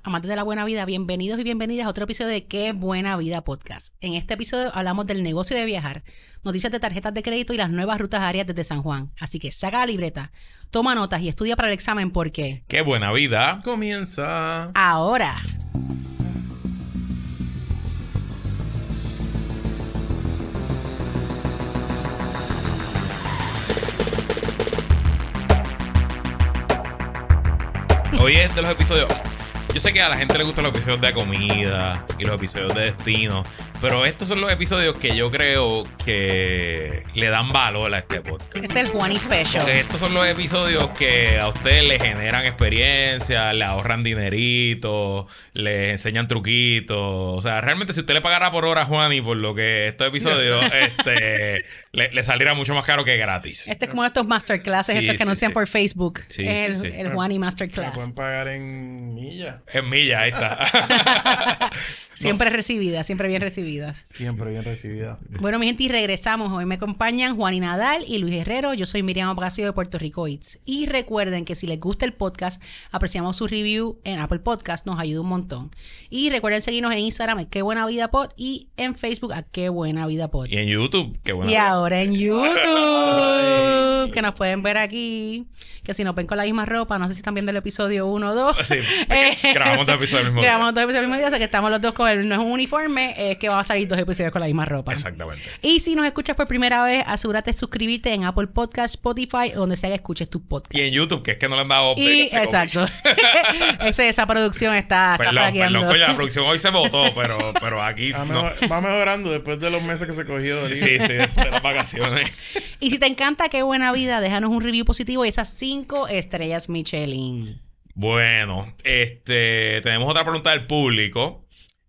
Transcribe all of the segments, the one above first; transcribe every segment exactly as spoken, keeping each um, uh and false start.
amantes de la buena vida, bienvenidos y bienvenidas a otro episodio de Qué Buena Vida Podcast. En este episodio hablamos del negocio de viajar, noticias de tarjetas de crédito y las nuevas rutas aéreas desde San Juan. Así que saca la libreta, toma notas y estudia para el examen porque... ¡Qué buena vida! Comienza ahora. Hoy es de los episodios... Yo sé que a la gente le gustan los episodios de comida y los episodios de destino, pero estos son los episodios que yo creo que le dan valor a este podcast. Este es el Juani Special. Porque estos son los episodios que a ustedes le generan experiencia, le ahorran dinerito, le enseñan truquitos. O sea, realmente si usted le pagara por hora a Juani por lo que estos episodios, este, le, le saliera mucho más caro que gratis. Este es como estos masterclasses, Sí, estos que sí, anuncian sí. por Facebook. Sí, el sí, sí. el Juani Me Masterclass. pueden pagar en millas. En milla, ahí está. Siempre recibidas, siempre bien recibidas. Siempre bien recibida. Bueno, mi gente, y regresamos. Hoy me acompañan Juani Nadal y Luis Herrero. Yo soy Miriam Ocasio de Puerto Rico Eats. Y recuerden que si les gusta el podcast, apreciamos su review en Apple Podcast. Nos ayuda un montón. Y recuerden seguirnos en Instagram, Qué Buena Vida Pod, y en Facebook, a Qué Buena Vida Pod. Y en YouTube, qué buena Y vida. ahora en YouTube, que nos pueden ver aquí. Que si nos ven con la misma ropa, no sé si están viendo el episodio uno o dos. Sí, Eh, grabamos dos episodios al mismo día. Grabamos dos episodios al mismo día, o sea que estamos los dos con el mismo uniforme, es que van a salir dos episodios con la misma ropa. Exactamente. Y si nos escuchas por primera vez, asegúrate de suscribirte en Apple Podcast, Spotify, o donde sea que escuches tu podcast. Y en YouTube, que es que no le han dado update. Y, ese exacto. Ese, esa producción está, está Perdón, flaqueando. perdón, coño, la producción hoy se votó, pero, pero aquí Va, no. mejor- va mejorando después de los meses que se cogió. de Sí, sí, después de las vacaciones. Y si te encanta Qué Buena Vida, déjanos un review positivo y esas cinco estrellas Michelin. Bueno, este, tenemos otra pregunta del público.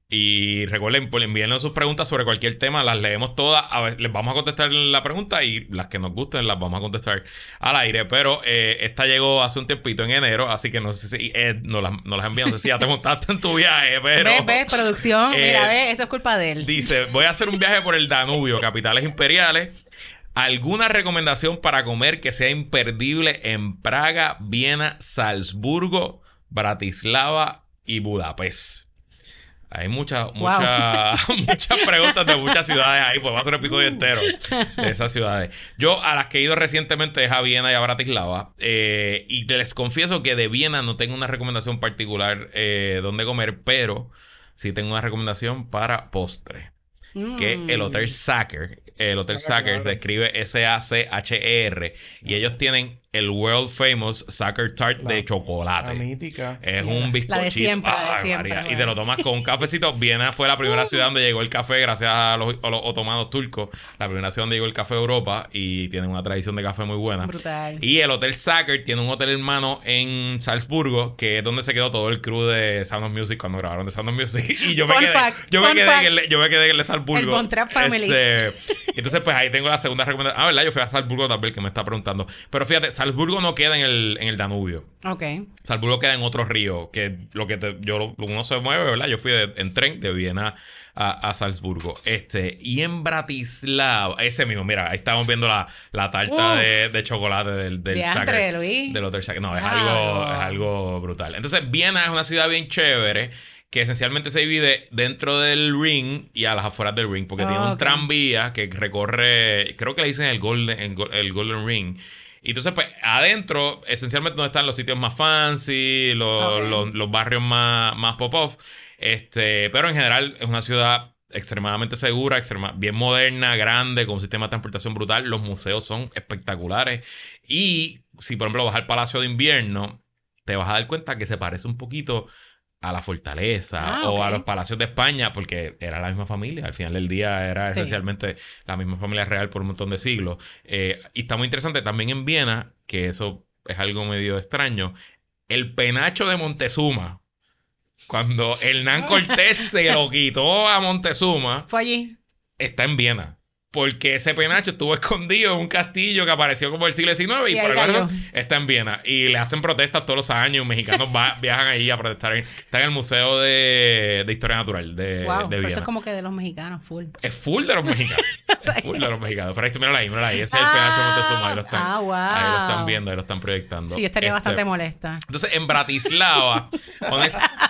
Y recuerden, pues, envíennos sus preguntas sobre cualquier tema, las leemos todas. A ver, les vamos a contestar la pregunta y las que nos gusten las vamos a contestar al aire. Pero eh, esta llegó hace un tiempito en enero, así que no sé si Ed nos las nos las envió. No sé si ya te montaste en tu viaje, pero... ¿Ves, ves? Producción. eh, Mira, ves, eso es culpa de él. Dice, voy a hacer un viaje por el Danubio, capitales imperiales. ¿Alguna recomendación para comer que sea imperdible en Praga, Viena, Salzburgo, Bratislava y Budapest? Hay muchas, muchas, muchas preguntas de muchas ciudades ahí. Pues va a ser un episodio entero de esas ciudades. Yo a las que he ido recientemente es a Viena y a Bratislava. Eh, y les confieso que de Viena no tengo una recomendación particular eh, donde comer, pero sí tengo una recomendación para postre. Que Mm. el Hotel Sacher, el Hotel Ah, Sacher claro. se escribe S A C H E R y ellos tienen el world famous Sacher Tart La- de chocolate. La mítica. Es La- un bizcochito. la de siempre, la de Ay, siempre, María. Y bueno. te lo tomas con un cafecito. Viena fue la primera ciudad donde llegó el café gracias a los, a los otomanos turcos. La primera ciudad donde llegó el café a Europa y tienen una tradición de café muy buena. Brutal. Y el Hotel Sacher tiene un hotel hermano en Salzburgo, que es donde se quedó todo el crew de Sound of Music cuando grabaron de Sound of Music. Y yo me Fun quedé, fact, yo me fun quedé, fact. en el, yo me quedé en el de Salzburgo. El Von Trapp Family. Este, entonces, pues ahí tengo la segunda recomendación. Ah, ¿verdad? Yo fui a Salzburgo también, que me está preguntando. Pero fíjate, Salzburgo no queda en el, en el Danubio. Ok. Salzburgo queda en otro río, que lo que te, yo uno se mueve, ¿verdad? Yo fui de- en tren de Viena a, a Salzburgo. Este, y en Bratislava, ese mismo, mira, ahí estamos viendo la, la tarta Uf. de, de chocolate del, del Diantre, Sacher, Luis. del Hotel Sacher. No, es Claro. algo, es algo brutal. Entonces, Viena es una ciudad bien chévere que esencialmente se divide dentro del Ring y a las afueras del Ring, porque Ah, tiene un ok. tranvía que recorre, creo que le dicen el Golden, el, Go- el Golden Ring. Y entonces, pues, adentro, esencialmente donde están los sitios más fancy, los, Ok. los, los barrios más, más pop-off. Este, pero en general es una ciudad extremadamente segura, extrema, bien moderna, grande, con un sistema de transportación brutal. Los museos son espectaculares. Y si, por ejemplo, vas al Palacio de Invierno, te vas a dar cuenta que se parece un poquito a la fortaleza Ah, o ok. a los palacios de España, porque era la misma familia. Al final del día era Sí. esencialmente la misma familia real por un montón de siglos. Eh, y está muy interesante también en Viena, que eso es algo medio extraño, el penacho de Montezuma. Cuando Hernán Cortés se lo quitó a Montezuma, Fue allí. está en Viena. Porque ese penacho estuvo escondido en un castillo que apareció como el siglo diecinueve y, Y por ahí alguna cayó. razón está en Viena. Y le hacen protestas todos los años. Mexicanos va- viajan ahí a protestar. Está en el Museo de, de Historia Natural de, Wow. de Pero Viena. eso es como que de los mexicanos, full. Es full de los mexicanos. Es full de los mexicanos. Pero ahí, míralo ahí, míralo ahí. Ese es el penacho de Montezuma. Ahí lo están, Ah, wow. ahí lo están viendo, ahí lo están proyectando. Sí, yo estaría Este, bastante molesta. Entonces, en Bratislava, honest-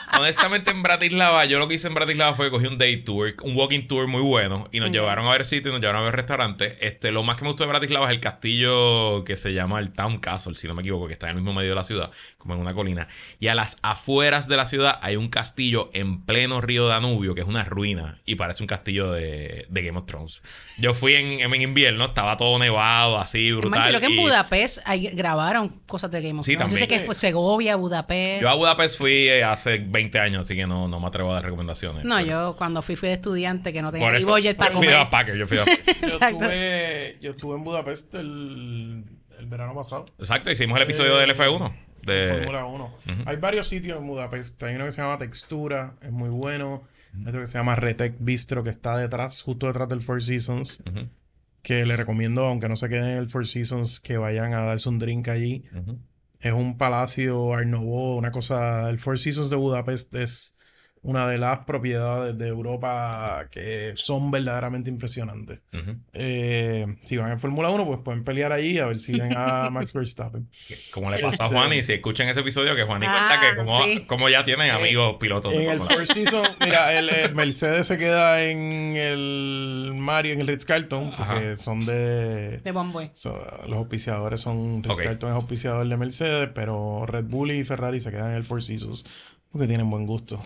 honestamente en Bratislava, yo lo que hice en Bratislava fue que cogí un day tour, un walking tour muy bueno, y nos Okay. llevaron a ver sitios, nos llevaron a ver restaurantes. Este, lo más que me gustó de Bratislava es el castillo que se llama el Town Castle, si no me equivoco, que está en el mismo medio de la ciudad, como en una colina. Y a las afueras de la ciudad hay un castillo en pleno río Danubio, que es una ruina, y parece un castillo de, de Game of Thrones. Yo fui en, en invierno, estaba todo nevado, así, Es brutal. más, creo que en y Budapest hay- grabaron cosas de Game of Sí, Thrones. Yo sé también. que fue Segovia, Budapest. Yo a Budapest fui eh, hace veinte años, así que no, no me atrevo a dar recomendaciones. No, pero- yo cuando fui fui de estudiante que no tenía Por ni eso, budget para yo fui de comer. backpacker, yo fui de backpacker. Yo Exacto. estuve, yo estuve en Budapest el, el verano pasado. Exacto, hicimos el episodio Eh, del F uno. De... Fórmula uno. Hay varios sitios en Budapest. Hay uno que se llama Textura, es muy bueno. Hay otro que se llama Retec Bistro, que está detrás, justo detrás del Four Seasons. Ujú, Que le recomiendo, aunque no se queden en el Four Seasons, que vayan a darse un drink allí. ujú. Es un palacio Art Nouveau, una cosa. El Four Seasons de Budapest es una de las propiedades de Europa que son verdaderamente impresionantes. Ujú. Eh, si van en Fórmula uno, pues pueden pelear allí a ver si ven a Max Verstappen. Como le pasó a Este- Juan, y si escuchan ese episodio, que Juan y Ah, cuenta que como, sí. como ya tienen amigos pilotos de En el Fórmula uno. Four Seasons, mira, el, el Mercedes se queda en el Mario, en el Ritz-Carlton, porque Ajá. son de. De Bomboy. So, los auspiciadores son Ritz-Carlton es auspiciador de Mercedes, pero Red Bull y Ferrari se quedan en el Four Seasons porque tienen buen gusto.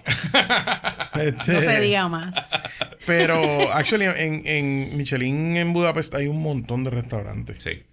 Este, No se diga más. Pero, actually, en, en Michelin en Budapest hay un montón de restaurantes. Sí.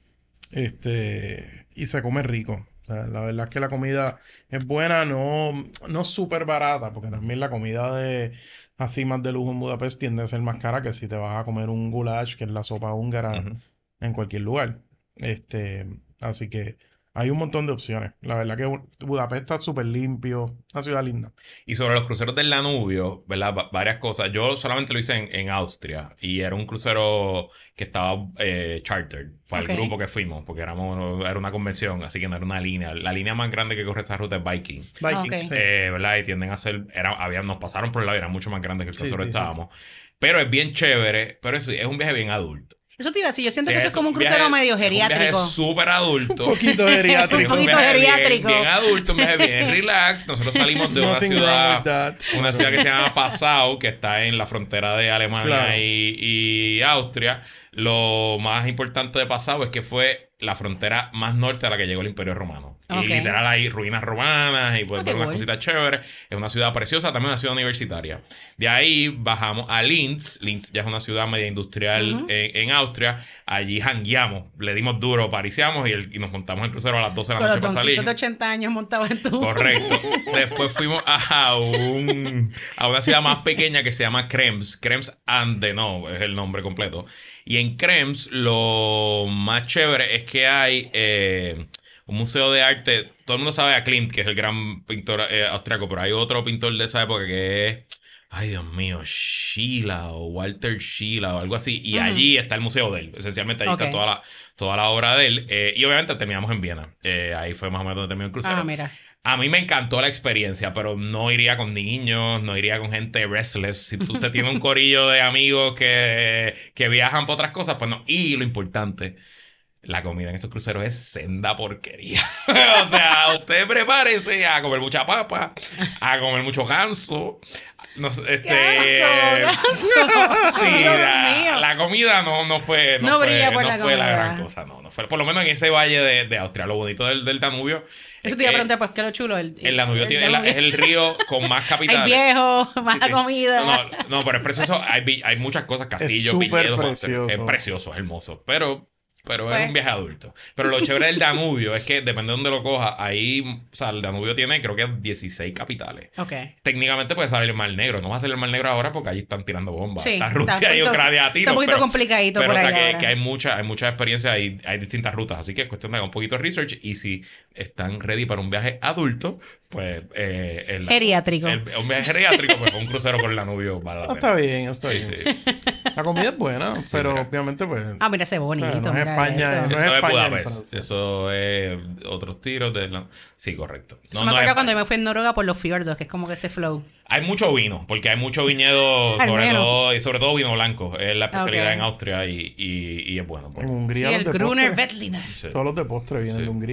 Este, y se come rico. O sea, la verdad es que la comida es buena, no, no súper barata, porque también la comida de así más de lujo en Budapest tiende a ser más cara que si te vas a comer un goulash, que es la sopa húngara, Ujú. en cualquier lugar. Este, así que hay un montón de opciones. La verdad que Bu- Budapest está súper limpio, una ciudad linda. Y sobre los cruceros del Danubio, ¿verdad? Va- varias cosas. Yo solamente lo hice en, en Austria y era un crucero que estaba eh, chartered para Ok. el grupo que fuimos, porque éramos, era una convención, así que no era una línea. La línea más grande que corre esa ruta es Viking. Viking, Ok. sí. Eh, ¿verdad? Y tienden a ser, era, había, nos pasaron por el lado y era mucho más grande que el Sí, crucero sí, sí. estábamos. Pero es bien chévere, pero es, es un viaje bien adulto. Eso te iba a decir. Yo siento Sí, que eso es como un crucero viaje- medio es Un geriátrico. viaje súper adulto. Un poquito geriátrico. Es Un poquito viaje bien- geriátrico. Bien, adulto, un viaje bien relax. Nosotros salimos de una Nothing ciudad, wrong with that. una ciudad que se llama Passau, que está en la frontera de Alemania Claro. y, y Austria. Lo más importante de Passau es que fue la frontera más norte a la que llegó el Imperio Romano. Ok. Y literal hay ruinas romanas y puedes Ah, ver qué unas cool. cositas chéveres. Es una ciudad preciosa, también una ciudad universitaria. De ahí bajamos a Linz. Linz ya es una ciudad media industrial Ujú. en, en Austria. Allí jangueamos, le dimos duro, pariciamos y, el- y nos montamos el crucero a las doce de la Con los noche para salir. doncitos de ochenta años montados en tu... Correcto. Después fuimos a, un, a una ciudad más pequeña que se llama Krems. Krems Andenov es el nombre completo. Y en Krems lo más chévere es que hay eh, un museo de arte. Todo el mundo sabe a Klimt, que es el gran pintor eh, austriaco, pero hay otro pintor de esa época que es... Ay, Dios mío, Sheila o Walter Sheila o algo así. Y Ujú. allí está el museo de él. Esencialmente ahí Ok. está toda la, toda la obra de él. Eh, y obviamente terminamos en Viena. Eh, ahí fue más o menos donde terminó el crucero. Ah, mira. A mí me encantó la experiencia, pero no iría con niños, no iría con gente restless. Si tú- usted tiene un corillo de amigos que, que viajan por otras cosas, pues no. Y lo importante, la comida en esos cruceros es senda porquería. O sea, usted prepárese a comer mucha papa, a comer mucho ganso. No sé, este... ¡Qué asco, ganso! Sí, Dios la, mío. la comida no, no fue, no No fue, brilla por no la fue la comida. gran cosa, no, no fue. Por lo menos en ese valle de, de Austria, lo bonito del, del Danubio. Eso es te iba a que preguntar, pues, ¿qué es lo chulo? El, El Danubio tiene, es la- Danubio. es el río con más capitales. Hay viejo, más Sí, sí. comida. No, no, pero es precioso. Hay, vi- hay muchas cosas, castillos, súper viñedos. precioso. Es precioso, es hermoso. Pero, pero Pues. es un viaje adulto. Pero lo chévere del Danubio es que depende de dónde lo cojas. Ahí, o sea, el Danubio tiene creo que dieciséis capitales. Ok. Técnicamente puede salir el Mar Negro. No va a ser el Mar Negro ahora porque allí están tirando bombas. Sí, está está Rusia un y poquito- Ucrania a tiros. está un poquito pero- complicadito pero, por o sea, allá que, ahora. que hay mucha, hay mucha experiencia, hay, hay distintas rutas. Así que es cuestión de hacer un poquito de research. Y si están ready para un viaje adulto, pues... Eh, el- Geriátrico. el- un viaje geriátrico, pues un crucero por el Danubio vale la Ah, pena. está bien, está Sí, bien. sí. La comida es buena, pero mira. obviamente, pues. Ah, mira ese o bonito. sea, no es mira España, eso. no Eso es España ni Budapest. Francia. Eso es otros tiros de la... Sí, correcto. Eso No, me no acuerdo es cuando España. me fui en Noruega por los fiordos, que es como que ese flow. Hay mucho vino, porque hay mucho viñedo, Al sobre menos. todo, y sobre todo vino blanco. Es la especialidad Ok. en Austria y, y, y es bueno. pues. En Sí, Hungría, el los de Gruner postre, Veltliner. Sí. todos los de postre vienen Sí. de Hungría.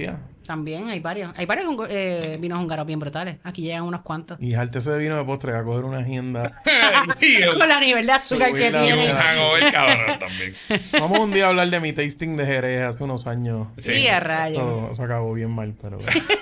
También hay varios. Hay varios hung- eh, vinos húngaros bien brutales. Aquí llegan unos cuantos. Y jaltese de vino de postre a coger una agenda. Y un- Con la nivel de azúcar que Subir la y un tiene. mierda. hangover cabrón también. Vamos un día a hablar de mi tasting de Jerez hace unos años. Sí. Sí, a rayos. Eso, eso acabó bien mal, pero...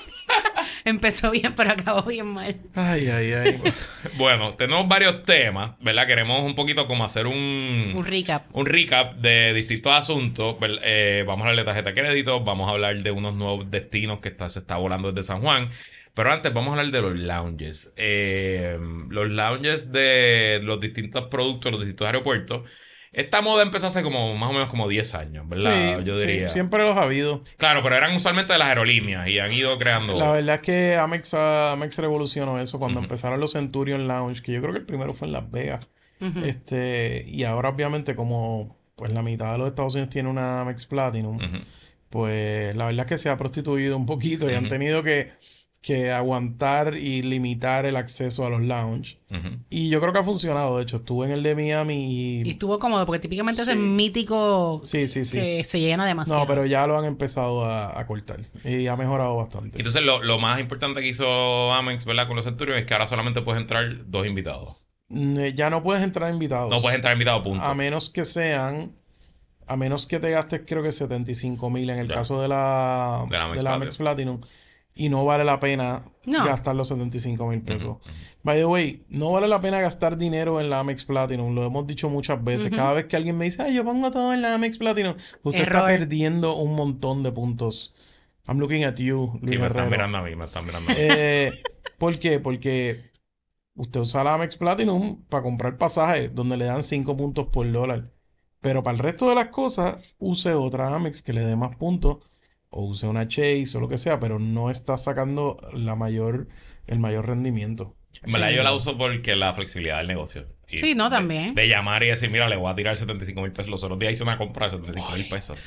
Empezó bien, pero acabó bien mal. Ay, ay, ay. Bueno, tenemos varios temas, ¿verdad? Queremos un poquito como hacer un... Un recap. un recap de distintos asuntos. ¿Ver- eh, vamos a hablar de tarjeta de crédito, vamos a hablar de unos nuevos destinos que está, se está volando desde San Juan. Pero antes vamos a hablar de los lounges. Eh, los lounges de los distintos productos, los distintos aeropuertos. Esta moda empezó hace como más o menos como diez años, ¿verdad? Sí, Yo sí, diría. siempre los ha habido. Claro, pero eran usualmente de las aerolíneas y han ido creando... La verdad es que Amex, ah, Amex revolucionó eso cuando Ujú. empezaron los Centurion Lounge, que yo creo que el primero fue en Las Vegas. Ujú. Este, y ahora obviamente como pues la mitad de los Estados Unidos tiene una Amex Platinum, Ujú. pues la verdad es que se ha prostituido un poquito y han Ujú. tenido que, que aguantar y limitar el acceso a los lounge. Ujú. Y yo creo que ha funcionado. De hecho, estuve en el de Miami Y y... estuvo cómodo, porque típicamente ese Sí. es mítico Sí, sí, sí. que se llena demasiado. No, pero ya lo han empezado a, a cortar y ha mejorado bastante. Entonces lo, lo más importante que hizo Amex, ¿verdad? Con los Centurion es que ahora solamente puedes entrar dos invitados. Mm, eh, Ya no puedes entrar invitados. No puedes entrar invitado, punto. A menos que sean, a menos que te gastes creo que setenta y cinco mil en el Ya. caso de la, De la Amex de la Amex Platinum. Y no vale la pena No. gastar los setenta y cinco mil pesos. Ujú, ujú. By the way, no vale la pena gastar dinero en la Amex Platinum. Lo hemos dicho muchas veces. Ujú. Cada vez que alguien me dice, ay, yo pongo todo en la Amex Platinum, usted Error. está perdiendo un montón de puntos. I'm looking at you, Luis Sí, me están Herrero. mirando a mí, me están mirando a mí. Eh, ¿por qué? Porque usted usa la Amex Platinum para comprar pasajes donde le dan cinco puntos por dólar. Pero para el resto de las cosas, use otra Amex que le dé más puntos. O use una Chase o lo que sea, pero no está sacando la mayor, el mayor rendimiento. En verdad, Sí. yo la uso porque la flexibilidad del negocio. Y Sí, no, de- también. De, llamar y decir, mira, le voy a tirar setenta y cinco mil pesos. Los otros días hice una compra de setenta y cinco mil pesos.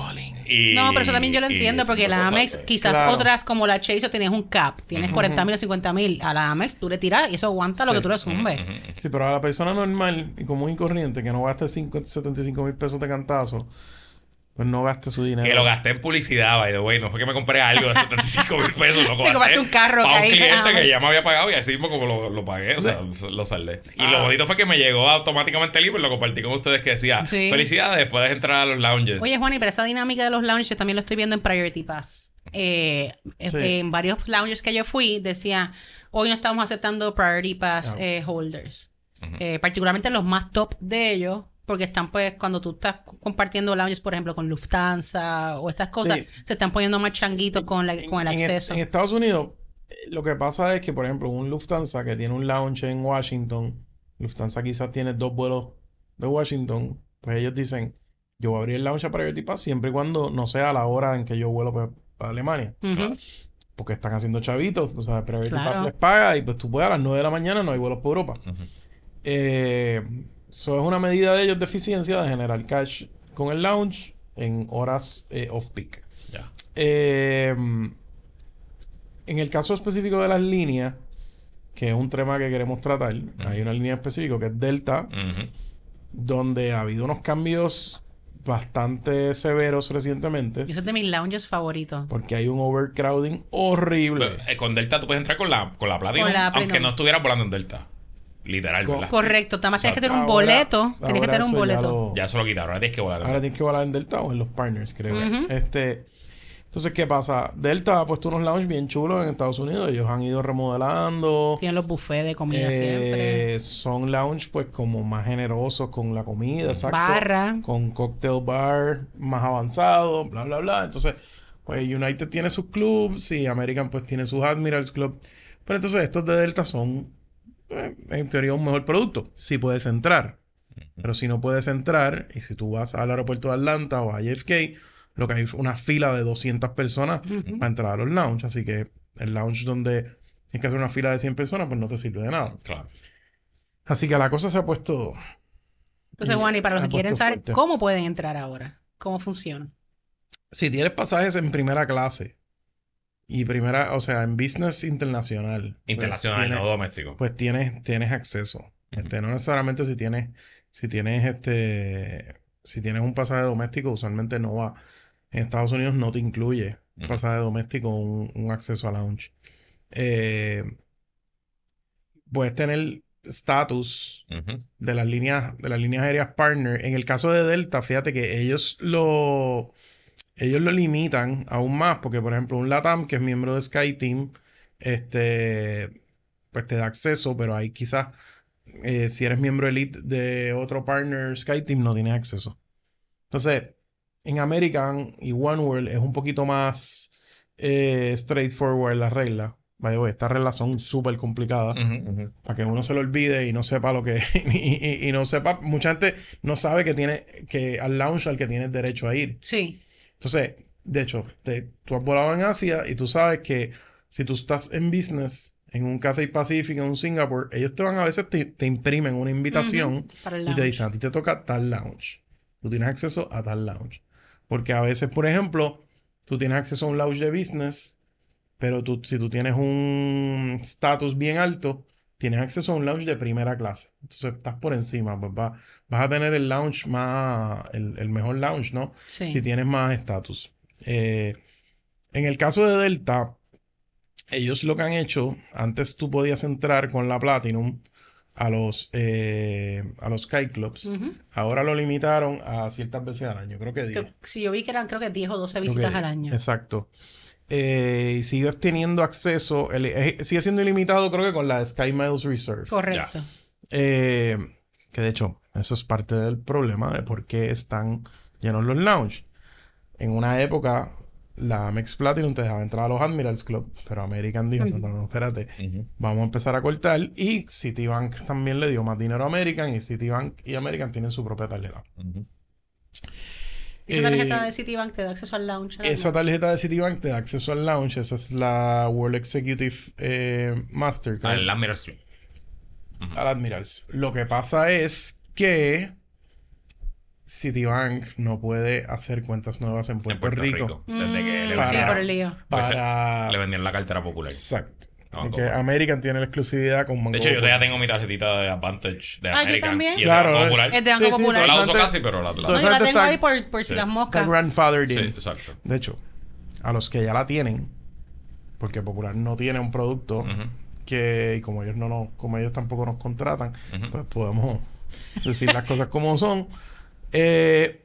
Y, No, pero eso también yo lo y entiendo, porque la cosas, Amex, pues. quizás Claro. otras como la Chase, tenías un cap, tienes Ujú. cuarenta mil o cincuenta mil. A la Amex tú le tiras y eso aguanta lo Sí. que tú le zumbes. Ujú, ujú. Sí, pero a la persona normal y común y corriente que no gaste cinco- setenta y cinco mil pesos de cantazo, pues no gaste su dinero. Que lo gasté en publicidad, by the way. No fue que me compré algo de setenta y cinco mil pesos. Lo Te compraste un carro para que un ahí- cliente ah, que ya me había pagado y así mismo como lo, lo pagué, o sea, lo saldé. Y Ah. lo bonito fue que me llegó automáticamente el libro y lo compartí con ustedes que decía, Sí. felicidades, puedes entrar a los lounges. Oye, Juan, y pero esa dinámica de los lounges también lo estoy viendo en Priority Pass. Eh, Sí. eh, en varios lounges que yo fui, decía, hoy no estamos aceptando Priority Pass Ah. eh, holders. Ujú. Eh, particularmente los más top de ellos, porque están pues, cuando tú estás compartiendo lounges, por ejemplo, con Lufthansa o estas cosas, Sí. se están poniendo más changuitos con, la- En- con el en, acceso. en Estados Unidos, eh, lo que pasa es que, por ejemplo, un Lufthansa que tiene un lounge en Washington, Lufthansa quizás tiene dos vuelos de Washington, pues ellos dicen, yo voy a abrir el lounge a Priority Pass siempre y cuando no sea la hora en que yo vuelo pa- para Alemania. Ujú. Porque están haciendo chavitos, o sea, Priority Claro. Pass les paga y pues tú puedes a las nueve de la mañana no hay vuelos por Europa. Ujú. Eh, eso es una medida de ellos de eficiencia de generar cash con el lounge en horas eh, off-peak. Ya. Eh, en el caso específico de las líneas, que es un tema que queremos tratar, hay una línea específica que es Delta, Ujú. donde ha habido unos cambios bastante severos recientemente, Y ese es de mis lounges favoritos. porque hay un overcrowding horrible. Pero, eh, con Delta tú puedes entrar con la, con la Platinum, Con la aunque Platinum. no estuvieras volando en Delta. Literal, Con- ¿verdad? Correcto, nada más tienes que tener un Ahora- boleto. Tienes que ahora tener un eso ya boleto. lo- Ya eso lo quitaron, ahora tienes que volar. Ahora tienes que volar en Delta o en los partners, creo. Ujú. Este, entonces, ¿qué pasa? Delta ha puesto unos lounges bien chulos en Estados Unidos. Ellos han ido remodelando. Tienen los buffets de comida Eh, siempre. son lounge, pues, como más generosos con la comida, exacto. Barra. Con cocktail bar más avanzado, bla, bla, bla. Entonces, pues, United tiene sus clubs y American, pues, tiene sus Admirals Club. Pero entonces, estos de Delta son, eh, en teoría, un mejor producto. Si puedes entrar. Pero si no puedes entrar, y si tú vas al aeropuerto de Atlanta o a J F K, lo que hay es una fila de doscientas personas Ujú. para entrar a los lounge. Así que el lounge donde tienes que hacer una fila de cien personas, pues no te sirve de nada. Claro. Así que la cosa se ha puesto... Entonces, Juan, y para los ha que quieren puesto saber fuerte. cómo pueden entrar ahora, cómo funciona. Si tienes pasajes en primera clase y primera, o sea, en business internacional. pues Internacional, tienes- no doméstico. Pues tienes, tienes acceso. Este, no necesariamente si tienes, si tienes este, si tienes un pasaje doméstico, usualmente no va. En Estados Unidos no te incluye Ujú. pasaje doméstico, un, un acceso a lounge. Eh, puedes tener estatus Ujú. de las líneas, de las líneas aéreas partner. En el caso de Delta, fíjate que ellos lo, ellos lo limitan aún más, porque por ejemplo un LATAM que es miembro de SkyTeam, este, pues te da acceso, pero ahí quizás eh, si eres miembro elite de otro partner SkyTeam no tienes acceso. Entonces, en American y OneWorld es un poquito más eh, straightforward la regla. Vaya, güey, estas reglas son súper complicadas. Ujú, ujú. Para que uno se lo olvide y no sepa lo que... y, y- y no sepa... Mucha gente no sabe que tiene... Que al lounge al que tienes derecho a ir. Sí. Entonces, de hecho, te- tú has volado en Asia y tú sabes que si tú estás en business, en un Cathay Pacific, en un Singapore, ellos te van a veces te, te imprimen una invitación Ujú, para el y te lounge. dicen, a ti te toca tal lounge. Tú tienes acceso a tal lounge. Porque a veces, por ejemplo, tú tienes acceso a un lounge de business, pero tú, si tú tienes un estatus bien alto, tienes acceso a un lounge de primera clase. Entonces estás por encima, pues va- vas a tener el lounge más, el, el mejor lounge, ¿no? Sí. Si tienes más estatus. Eh, en el caso de Delta, ellos lo que han hecho, antes tú podías entrar con la Platinum a los, eh, a los Sky Clubs. Ujú. Ahora lo limitaron a ciertas veces al año, creo que diez. Creo- Sí, yo vi que eran creo que diez o doce Creo visitas que- al año. Exacto. Eh, y sigues teniendo acceso, el- eh, sigue siendo ilimitado creo que con la Sky Miles Reserve. Correcto. Eh, que de hecho, eso es parte del problema de por qué están llenos los lounge. En una época, la Amex Platinum te dejaba entrar a los Admirals Club, pero American dijo, no, no, no, espérate, Ujú. vamos a empezar a cortar. Y Citibank también le dio más dinero a American y Citibank y American tienen su propia tarjeta. Ujú. Esa tarjeta Eh, de Citibank te da acceso al lounge. ¿no? Esa tarjeta de Citibank te da acceso al lounge. Esa es la World Executive eh, Mastercard. Al Admirals Club. Al Admirals. Lo que pasa es que Citibank no puede hacer cuentas nuevas en Puerto, En Puerto Rico. Rico. Desde que le Mm, sí, Para- por el lío. pues, Para... le vendieron la cartera popular. Exacto. No, Porque como- American tiene la exclusividad con Banco De hecho, yo Popular. todavía tengo mi tarjetita de Advantage de Ah, yo American. también. Y es Claro, de Banco eh. Popular. Es de Banco Popular. No la uso Entonces- casi, pero la, la- No, Entonces, yo la antes tengo está- ahí por, por si Sí. las Está moscas. grandfathered Sí, in. exacto. De hecho, a los que ya la tienen, porque Popular no tiene un producto Ujú. que, y como ellos no nos, como ellos tampoco nos contratan, Ujú. pues podemos decir las cosas como son. Eh,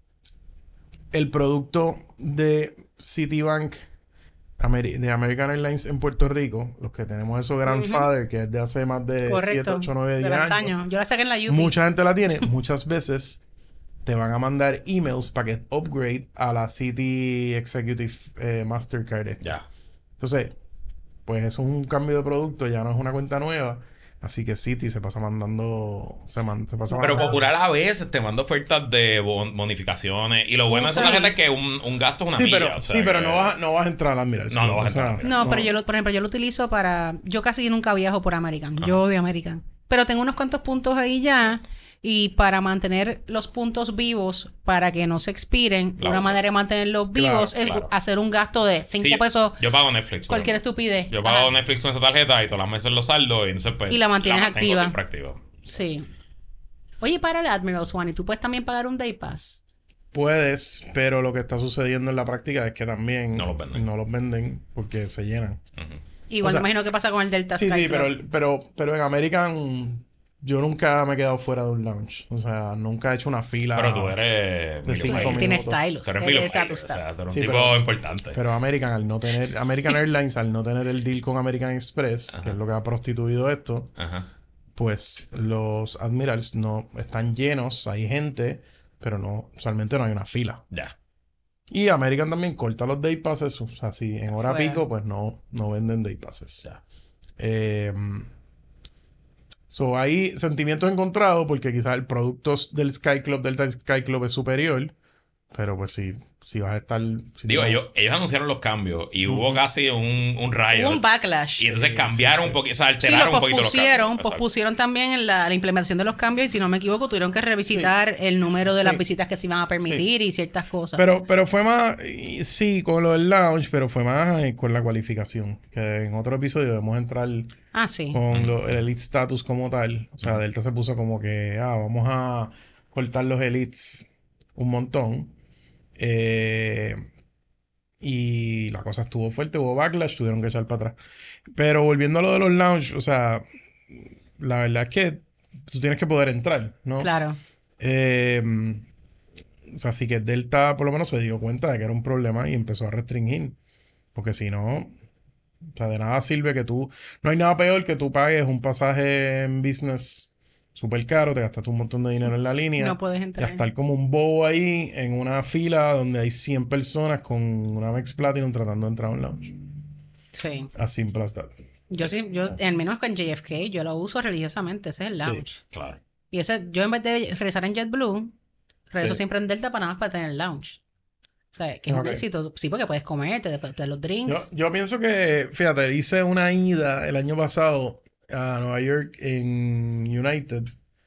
el producto de Citibank Ameri- de American Airlines en Puerto Rico, los que tenemos eso grandfather, que es de hace más de siete, Correcto. ocho, nueve, Del diez años. antaño. Yo la saqué en la U P. Mucha gente la tiene. Muchas veces te van a mandar emails para que upgrade a la Citi Executive eh, Mastercard. esta. Ya. Entonces, pues eso es un cambio de producto, ya no es una cuenta nueva. Así que Citi se pasa mandando... Se, man- se pasa Pero mandando- Popular a veces te manda ofertas de bon- bonificaciones. Y lo bueno de esa Sí. tarjeta es que un, un gasto es una Sí, milla. pero, o sea sí, pero que- no, vas, a- no vas a entrar al Admirals. No, no vas a o sea, entrar al Admirals. No, pero yo, lo, por ejemplo, yo lo utilizo para... Yo casi nunca viajo por American. Yo de American. Pero tengo unos cuantos puntos ahí ya. Y para mantener los puntos vivos, para que no se expiren, Claro, una sí. manera de mantenerlos vivos es claro. hacer un gasto de cinco Sí, yo- pesos, Yo pago Netflix. por cualquier ejemplo. estupidez. Yo pago Ajá. Netflix con esa tarjeta y todas las meses lo saldo y entonces pues, Y la mantienes mantengo activa. siempre activa. Sí. Oye, para el Admirals One, ¿y tú puedes también pagar un Day Pass? puedes, pero lo que está sucediendo en la práctica es que también No los venden. no los venden porque se llenan. Ujú. Igual O sea, me imagino que pasa con el Delta Sí, Sky sí, Club. pero, pero, pero en American yo nunca me he quedado fuera de un lounge. O sea, nunca he hecho una fila. Pero tú eres... De Sí, cinco él minutos. tiene stylus. Tú eres Él Bill es O'Reilly, status o sea, status. tú eres un Sí, tipo pero- importante. Pero American, al no tener, American Airlines, al no tener el deal con American Express, que es lo que ha prostituido esto, Ajá. pues los Admirals no están llenos, hay gente, pero no, usualmente no hay una fila. Ya. Y American también corta los day passes, o sea, si en hora Fuera. pico, pues no, no venden day passes. Ya. Eh, so hay sentimientos encontrados porque quizás el producto del Sky Club, Delta Sky Club es superior, pero pues si, si vas a estar... si Digo, no- ellos, ellos anunciaron los cambios y hubo casi un, un rayo. Hubo un backlash. Y entonces Sí, cambiaron sí, sí. un poquito, o sea, Sí, alteraron lo un poquito los pospusieron, cambios. Exacto. pospusieron también en la, la implementación de los cambios y si no me equivoco tuvieron que revisitar el número de las Sí. visitas que se iban a permitir y ciertas cosas. Pero, pero fue más, y sí, con lo del lounge, pero fue más eh, con la cualificación. Que en otro episodio debemos entrar ah, sí. con lo- el elite status como tal. O sea, Delta se puso como que, ah, vamos a cortar los elites un montón. Eh, y la cosa estuvo fuerte, hubo backlash, tuvieron que echar para atrás. Pero volviendo a lo de los lounge, o sea, la verdad es que tú tienes que poder entrar, ¿no? Claro. Eh, o sea, así que Delta por lo menos se dio cuenta de que era un problema y empezó a restringir. Porque si no, o sea, de nada sirve que tú... No hay nada peor que tú pagues un pasaje en business súper caro, te gastaste un montón de dinero en la línea. No puedes Y entrar. a estar como un bobo ahí en una fila donde hay cien personas con una Amex Platinum tratando de entrar a un lounge. Sí. As simple as that. Yo sí, yo, al menos con J F K, yo lo uso religiosamente. Ese es el lounge. Claro. Y ese, yo en vez de regresar en JetBlue, regreso Sí. siempre en Delta para nada más para tener el lounge. O sea, que es Ok. un éxito. Sí, porque puedes comer, te te- te los Yo, drinks. yo pienso que, fíjate, hice una ida el año pasado a Nueva York en United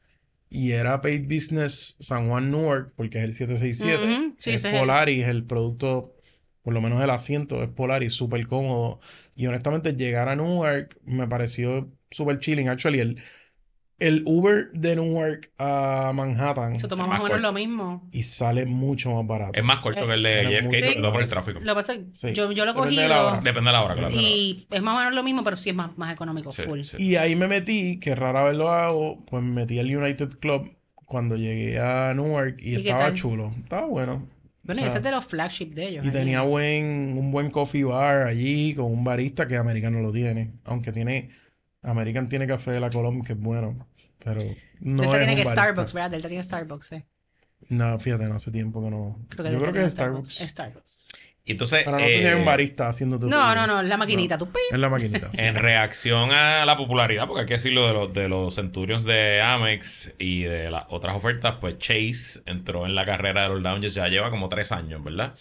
y era Paid Business San Juan Newark porque es el siete seis siete. Ujú, sí, es ese es el- Polaris, el producto, por lo menos el asiento es Polaris, súper cómodo. Y honestamente llegar a Newark me pareció súper chilling. Actually, el, el Uber de Newark a Manhattan Se toma Es más más o menos corto. lo mismo. y sale mucho más barato. Es más corto que el de Era J F K, muy- pero no por el tráfico. Lo que pasa es que Sí. yo, yo lo he Depende de la cogido hora. Depende de la hora, claro. y es más o menos lo mismo, pero sí es más, más económico, Sí, full. sí. Y ahí me metí, que rara vez lo hago, pues me metí al United Club cuando llegué a Newark y, ¿Y qué estaba tal? chulo. Estaba bueno. Bueno, O y sea, ese es de los flagship de ellos. y allí. tenía buen, un buen coffee bar allí con un barista que American no lo tiene. Aunque tiene, American tiene café de la Colombia que es bueno, pero no Delta es tiene un que barista. Starbucks, ¿verdad? Delta tiene Starbucks, eh. No, fíjate, no hace tiempo que no. Creo que Yo Delta creo que tiene es Starbucks. Es Starbucks. Y entonces, Pero no sé si hay un eh, barista haciéndote No, todo. no, no, la maquinita, tú pim. Es la maquinita. sí. en reacción a la popularidad, porque hay que decirlo de los, de los Centurions de Amex y de las otras ofertas, pues Chase entró en la carrera de los lounges, ya lleva como tres años, ¿verdad?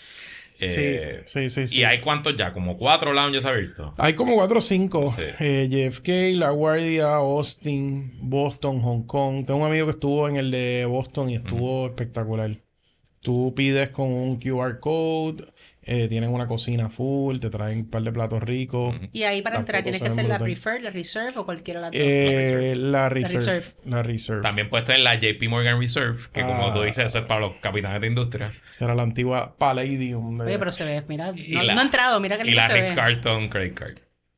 Eh, sí, sí, sí, sí. ¿Y hay cuántos ya? Como cuatro lounges abiertos. Hay como cuatro o cinco. Sí. Eh, J F K, La Guardia, Austin, Boston, Hong Kong. Tengo un amigo que estuvo en el de Boston y estuvo espectacular. Tú pides con un Q R code, eh, tienen una cocina full, te traen un par de platos ricos. Y ahí para Las entrar fotos tienes se que ven ser la brutal. Preferred, la Reserve o cualquiera de las dos. Eh, la Reserve. Reserve. La Reserve. También puedes tener la J P Morgan Reserve, que como Ah. tú dices, eso es para los capitanes de industria. Será la antigua Palladium. de- Oye, pero se ve, mira, Y no, la- no he entrado, mira que Y lindo la se Ritz ve. Carlton Credit Card.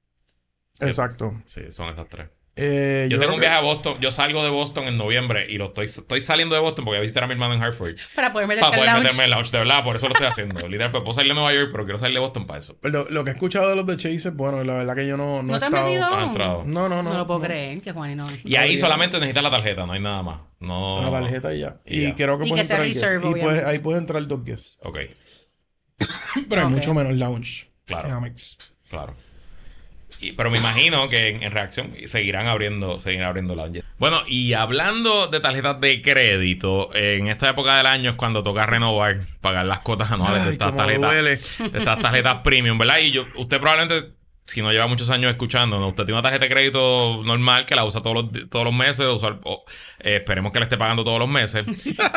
Exacto. Sí, son esas tres. Eh, Yo tengo creo un que- viaje a Boston. Yo salgo de Boston en noviembre y lo estoy, estoy saliendo de Boston porque voy a visitar a mi hermano en Hartford. Para poder meterte Para al poder lounge. meterme en el lounge, de verdad, por eso lo estoy haciendo. Literal, pues puedo salir de Nueva York, pero quiero salir de Boston para eso. Lo, lo que he escuchado de los de Chase es bueno, y la verdad que yo no, no, ¿No he te has estado... metido No has aún? entrado. No, no, no. No lo puedo no. creer, que Juan y no. Y ahí Todavía. solamente necesitas la tarjeta, no hay nada más. No. Una tarjeta y ya. Y Y, ya. creo que Y puedes que sea entrar guest. reserve, Y puedes- obviamente. ahí puedes entrar dos guests. Ok, Pero hay Ok. mucho menos lounge Claro. que Amex. claro. Y- pero me imagino que en, en reacción seguirán abriendo, seguirán abriendo lounges. Bueno, y hablando de tarjetas de crédito, en esta época del año es cuando toca renovar, pagar las cuotas anuales de Ay, estas cómo tarjetas. duele. De estas tarjetas premium, ¿verdad? Y yo, usted probablemente, si no lleva muchos años escuchando, ¿no? Usted tiene una tarjeta de crédito normal que la usa todos los, todos los meses, usual- o, eh, esperemos que la esté pagando todos los meses.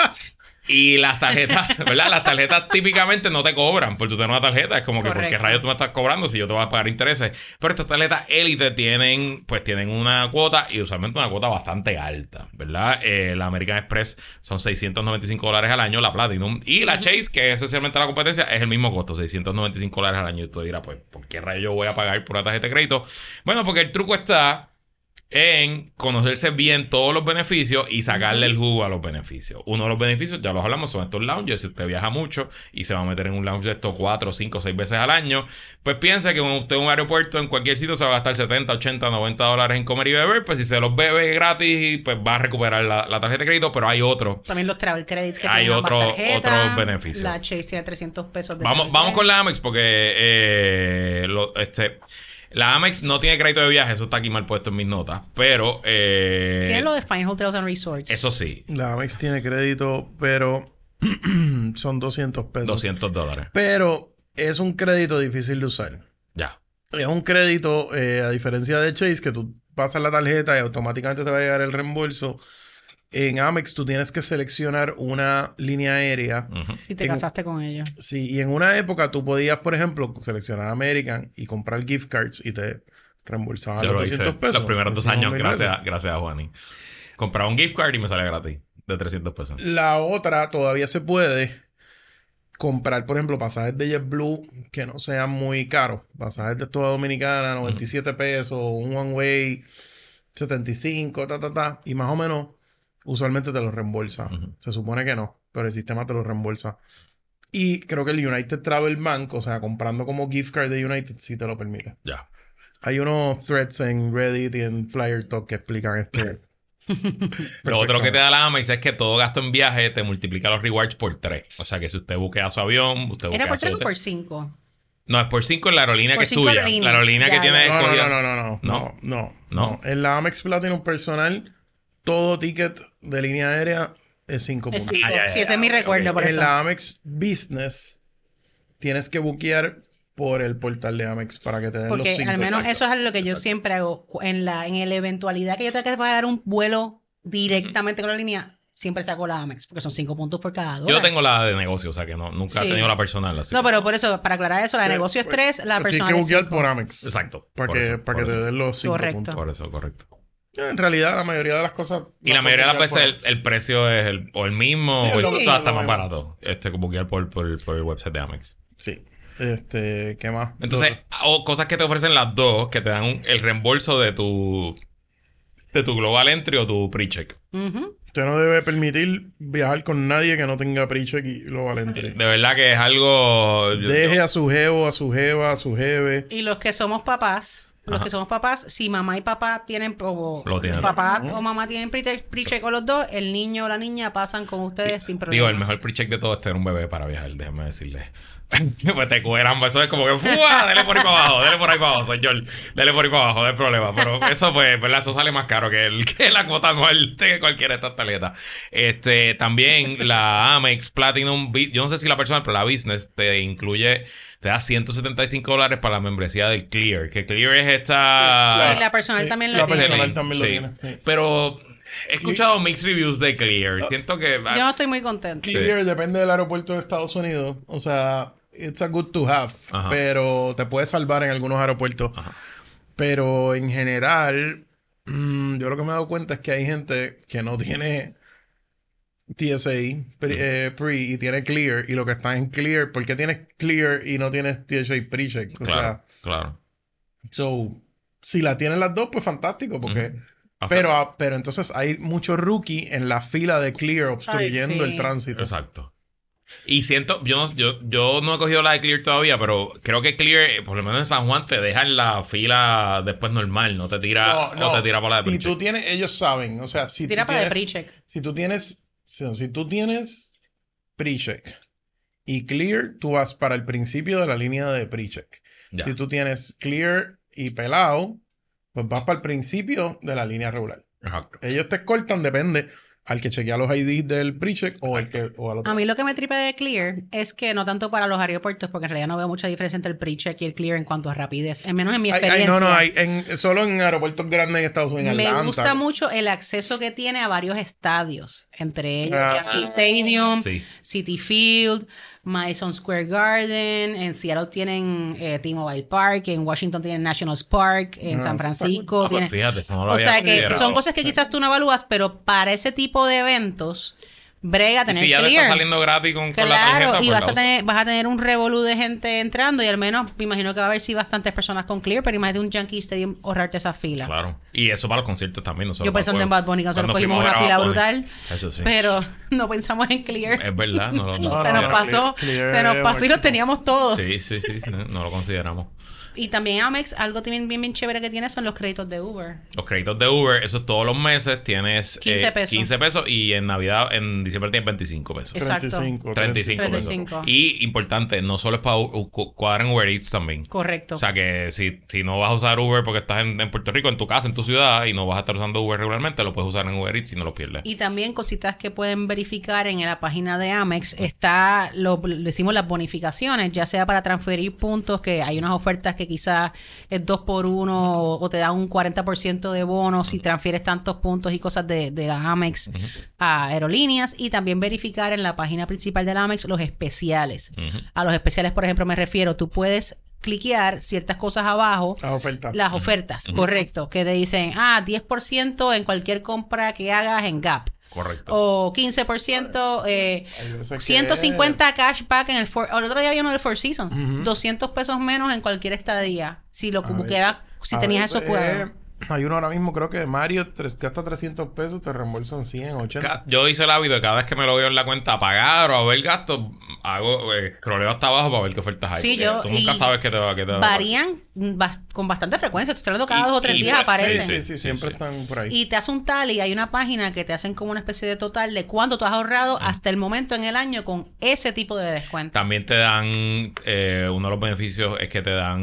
Y las tarjetas, ¿verdad? Las tarjetas típicamente no te cobran por tu tener una tarjeta. Es como que, ¿por qué Correcto. rayos tú me estás cobrando si yo te voy a pagar intereses? Pero estas tarjetas Elite tienen, pues tienen una cuota y usualmente una cuota bastante alta, ¿verdad? Eh, la American Express son seiscientos noventa y cinco dólares al año, la Platinum. Y la Chase, que es esencialmente la competencia, es el mismo costo, seiscientos noventa y cinco dólares al año. Y tú dirás, pues, ¿por qué rayos yo voy a pagar por una tarjeta de crédito? Bueno, porque el truco está en conocerse bien todos los beneficios y sacarle el jugo a los beneficios. Uno de los beneficios, ya los hablamos, son estos lounges. Si usted viaja mucho y se va a meter en un lounge de estos cuatro, cinco, seis veces al año, pues piensa que cuando usted en un aeropuerto, en cualquier sitio, se va a gastar setenta, ochenta, noventa dólares en comer y beber. Pues si se los bebe gratis, pues va a recuperar la, la tarjeta de crédito, pero hay otro. También los travel credits que Hay tienen otro- ambas tarjetas. otros beneficios. La Chase tiene trescientos pesos de Vamos, travel vamos credit. con la Amex porque eh, lo- este, la Amex no tiene crédito de viaje. Eso está aquí mal puesto en mis notas. Pero eh, Tiene lo de Fine Hotels and Resorts. eso sí, La Amex tiene crédito, pero son doscientos pesos. doscientos dólares. Pero es un crédito difícil de usar. Ya. Es un crédito, eh, a diferencia de Chase, que tú pasas la tarjeta y automáticamente te va a llegar el reembolso. En Amex tú tienes que seleccionar una línea aérea. Ujú. Si te en- casaste con ellos. Sí, y en una época tú podías, por ejemplo, seleccionar American y comprar gift cards y te reembolsaban Yo los lo hice doscientos pesos. los primeros dos Hicimos años, mil gracias, veces. gracias a Juani. Compraba un gift card y me salía gratis de trescientos pesos. La otra todavía se puede comprar, por ejemplo, pasajes de JetBlue que no sean muy caros. Pasajes de toda Dominicana, noventa y siete pesos, un one way, setenta y cinco, ta, ta, ta. Y más o menos, usualmente te lo reembolsa. Uh-huh. Se supone que no, pero el sistema te lo reembolsa. Y creo que el United Travel Bank, o sea, comprando como gift card de United, sí te lo permite. Ya. Yeah. Hay unos threads en Reddit y en Flyer Talk que explican esto. Lo otro que te da la Amex es que todo gasto en viaje te multiplica los rewards por tres. O sea que si usted buquea su avión, usted buquea ¿Era por su tres o hotel. por cinco? No, es por cinco en la aerolínea por que es tuya. Aerolínea. La aerolínea ya, que ya. tiene... No, no, no, no, no, no, no, no, no. En la Amex Platinum personal, todo ticket de línea aérea es cinco puntos. Ah, ya, ya, sí, ese es mi recuerdo, por en eso. En la Amex Business tienes que buquear por el portal de Amex para que te den Porque los cinco. Porque al menos exacto. eso es lo que yo exacto. siempre hago. En la en la eventualidad que yo tenga que pagar un vuelo directamente con la línea, siempre saco la Amex, porque son cinco puntos por cada dólar. Yo tengo la de negocio, o sea que no, nunca sí. he tenido la personal. Así no, que... pero por eso, para aclarar eso, la de negocio es tres, la personal Tienes que es buquear por Amex. Exacto. Para que, eso, para que te den los cinco correcto. puntos. Por eso, correcto. En realidad, la mayoría de las cosas... Y la mayoría de las veces el, el precio es el, o el mismo sí, o sí, hasta más mismo. barato. Este, buquear por, por, por el website de Amex. Sí. Este, ¿qué más? Entonces, o cosas que te ofrecen las dos, que te dan un, el reembolso de tu de tu Global Entry o tu pre-check. Uh-huh. Usted no debe permitir viajar con nadie que no tenga pre-check y Global Entry. De verdad que es algo... Deje yo, a su jevo, a su jeva, a su jeve. Y los que somos papás... Los Ajá. que somos papás, si mamá y papá tienen, o Lo tienen. papá uh-huh. o mamá tienen pre-check, pre-check o los dos, el niño o la niña pasan con ustedes sí. sin problema. Digo, el mejor pre-check de todo es tener un bebé para viajar, déjame decirle. Pues te cueran, eso es como que ¡fua! Dele por ahí para abajo, dele por ahí para abajo, señor. Dele por ahí para abajo, no hay problema. Pero eso, pues, ¿verdad? Eso sale más caro que, el, que la cuota anual de cualquiera de estas tarjetas. Este, también la Amex Platinum, yo no sé si la personal, pero la Business te incluye, te da ciento setenta y cinco dólares para la membresía del Clear. Que Clear es esta... Sí, la personal sí, también lo la tiene. La personal también sí. lo tiene. Sí. Pero... He escuchado mixed reviews de Clear. Siento que... Yo no estoy muy contento. Clear sí. depende del aeropuerto de Estados Unidos. O sea, it's a good to have. Ajá. Pero te puede salvar en algunos aeropuertos. Ajá. Pero en general, mmm, yo lo que me he dado cuenta es que hay gente que no tiene T S A pre, eh, pre y tiene Clear. Y lo que está en Clear, ¿por qué tienes Clear y no tienes T S A pre-check? O claro, sea, claro. So, si la tienen las dos, pues fantástico, porque... Uh-huh. Pero, pero entonces hay mucho rookie en la fila de Clear obstruyendo Ay, sí. el tránsito. Exacto. Y siento, yo no, yo, yo no he cogido la de Clear todavía, pero creo que Clear, por lo menos en San Juan, te deja en la fila después normal, no te tira, no, no, no te tira para la de pre-check. Si tú tienes, ellos saben, o sea, si tira tú para tienes, de pre-check. Si tú tienes, si, si tú tienes pre-check y Clear, tú vas para el principio de la línea de pre-check. Ya. Si tú tienes Clear y pelado, pues vas para el principio de la línea regular. Exacto. Ellos te escoltan, depende al que chequea los I Ds del pre-check o el que o al otro. A mí lo que me tripe de Clear es que no tanto para los aeropuertos, porque en realidad no veo mucha diferencia entre el pre-check y el Clear en cuanto a rapidez, al menos en mi experiencia. Ay, ay, no, no, hay en, solo en aeropuertos grandes en Estados Unidos. Me Atlanta. gusta mucho el acceso que tiene a varios estadios, entre ellos ah, Yankee Stadium, sí. City Field, Madison Square Garden, en Seattle tienen eh, T-Mobile Park, en Washington tienen Nationals Park, en ah, San Francisco ah, tienen... Pues fíjate, eso no lo o sea que considerado. Son cosas que quizás tú no evalúas, pero para ese tipo de eventos brega tener y si ya Clear. te está saliendo gratis con, claro, con la tarjeta, y pues vas a tener vas a tener un revolú de gente entrando y al menos me imagino que va a haber sí bastantes personas con Clear, pero imagínate un Yankee Stadium ahorrarte esa fila. Claro. Y eso para los conciertos también. No Yo pensando en Bad Bunny, que nosotros cogimos una fila brutal, eso sí. pero no pensamos en Clear. Es verdad, no lo no, no, Se no, nos pasó, Clear, se nos pasó y los teníamos todos. Sí, sí, sí, sí, no lo consideramos. Y también Amex, algo también bien, bien chévere que tiene son los créditos de Uber. Los créditos de Uber, eso es todos los meses, tienes quince pesos. Eh, quince pesos y en Navidad, en diciembre tienes veinticinco pesos. Exacto. treinta y cinco pesos. Y importante, no solo es para cuadrar en Uber Eats también. Correcto. O sea que si, si no vas a usar Uber porque estás en, en Puerto Rico, en tu casa, en tu ciudad, y no vas a estar usando Uber regularmente, lo puedes usar en Uber Eats y no lo pierdes. Y también cositas que pueden verificar en la página de Amex, está, lo decimos las bonificaciones, ya sea para transferir puntos, que hay unas ofertas que quizás es dos por uno o, o te da un cuarenta por ciento de bono si transfieres tantos puntos y cosas de, de la Amex uh-huh. a aerolíneas, y también verificar en la página principal de la Amex los especiales. Uh-huh. A los especiales, por ejemplo, me refiero, tú puedes cliquear ciertas cosas abajo. Las ofertas. Las ofertas, uh-huh. correcto. Que te dicen, ah, diez por ciento en cualquier compra que hagas en Gap. Correcto. O quince por ciento, eh, Hay veces que- ciento cincuenta cashback en el Four, el otro día había uno del Four Seasons, Ujú. doscientos pesos menos en cualquier estadía, si lo A como veces- queda, si a tenías veces esos cuadros. Hay uno ahora mismo, creo que de Mario, tres, que hasta trescientos pesos te reembolsan cien, ochenta. Ca- Yo hice el hábito de cada vez que me lo veo en la cuenta a pagar o a ver gastos, hago, eh, scrolleo hasta abajo para ver qué ofertas hay. Sí, porque yo- tú nunca y sabes qué te va, qué te va a Varían bas- con bastante frecuencia, estoy hablando cada Y- dos o tres y- días sí, aparecen. Sí, sí, sí, Sí, siempre sí. están por ahí. Y te hace un tally, hay una página que te hacen como una especie de total de cuánto tú has ahorrado hasta el momento en el año con ese tipo de descuento. También te dan, eh, uno de los beneficios es que te dan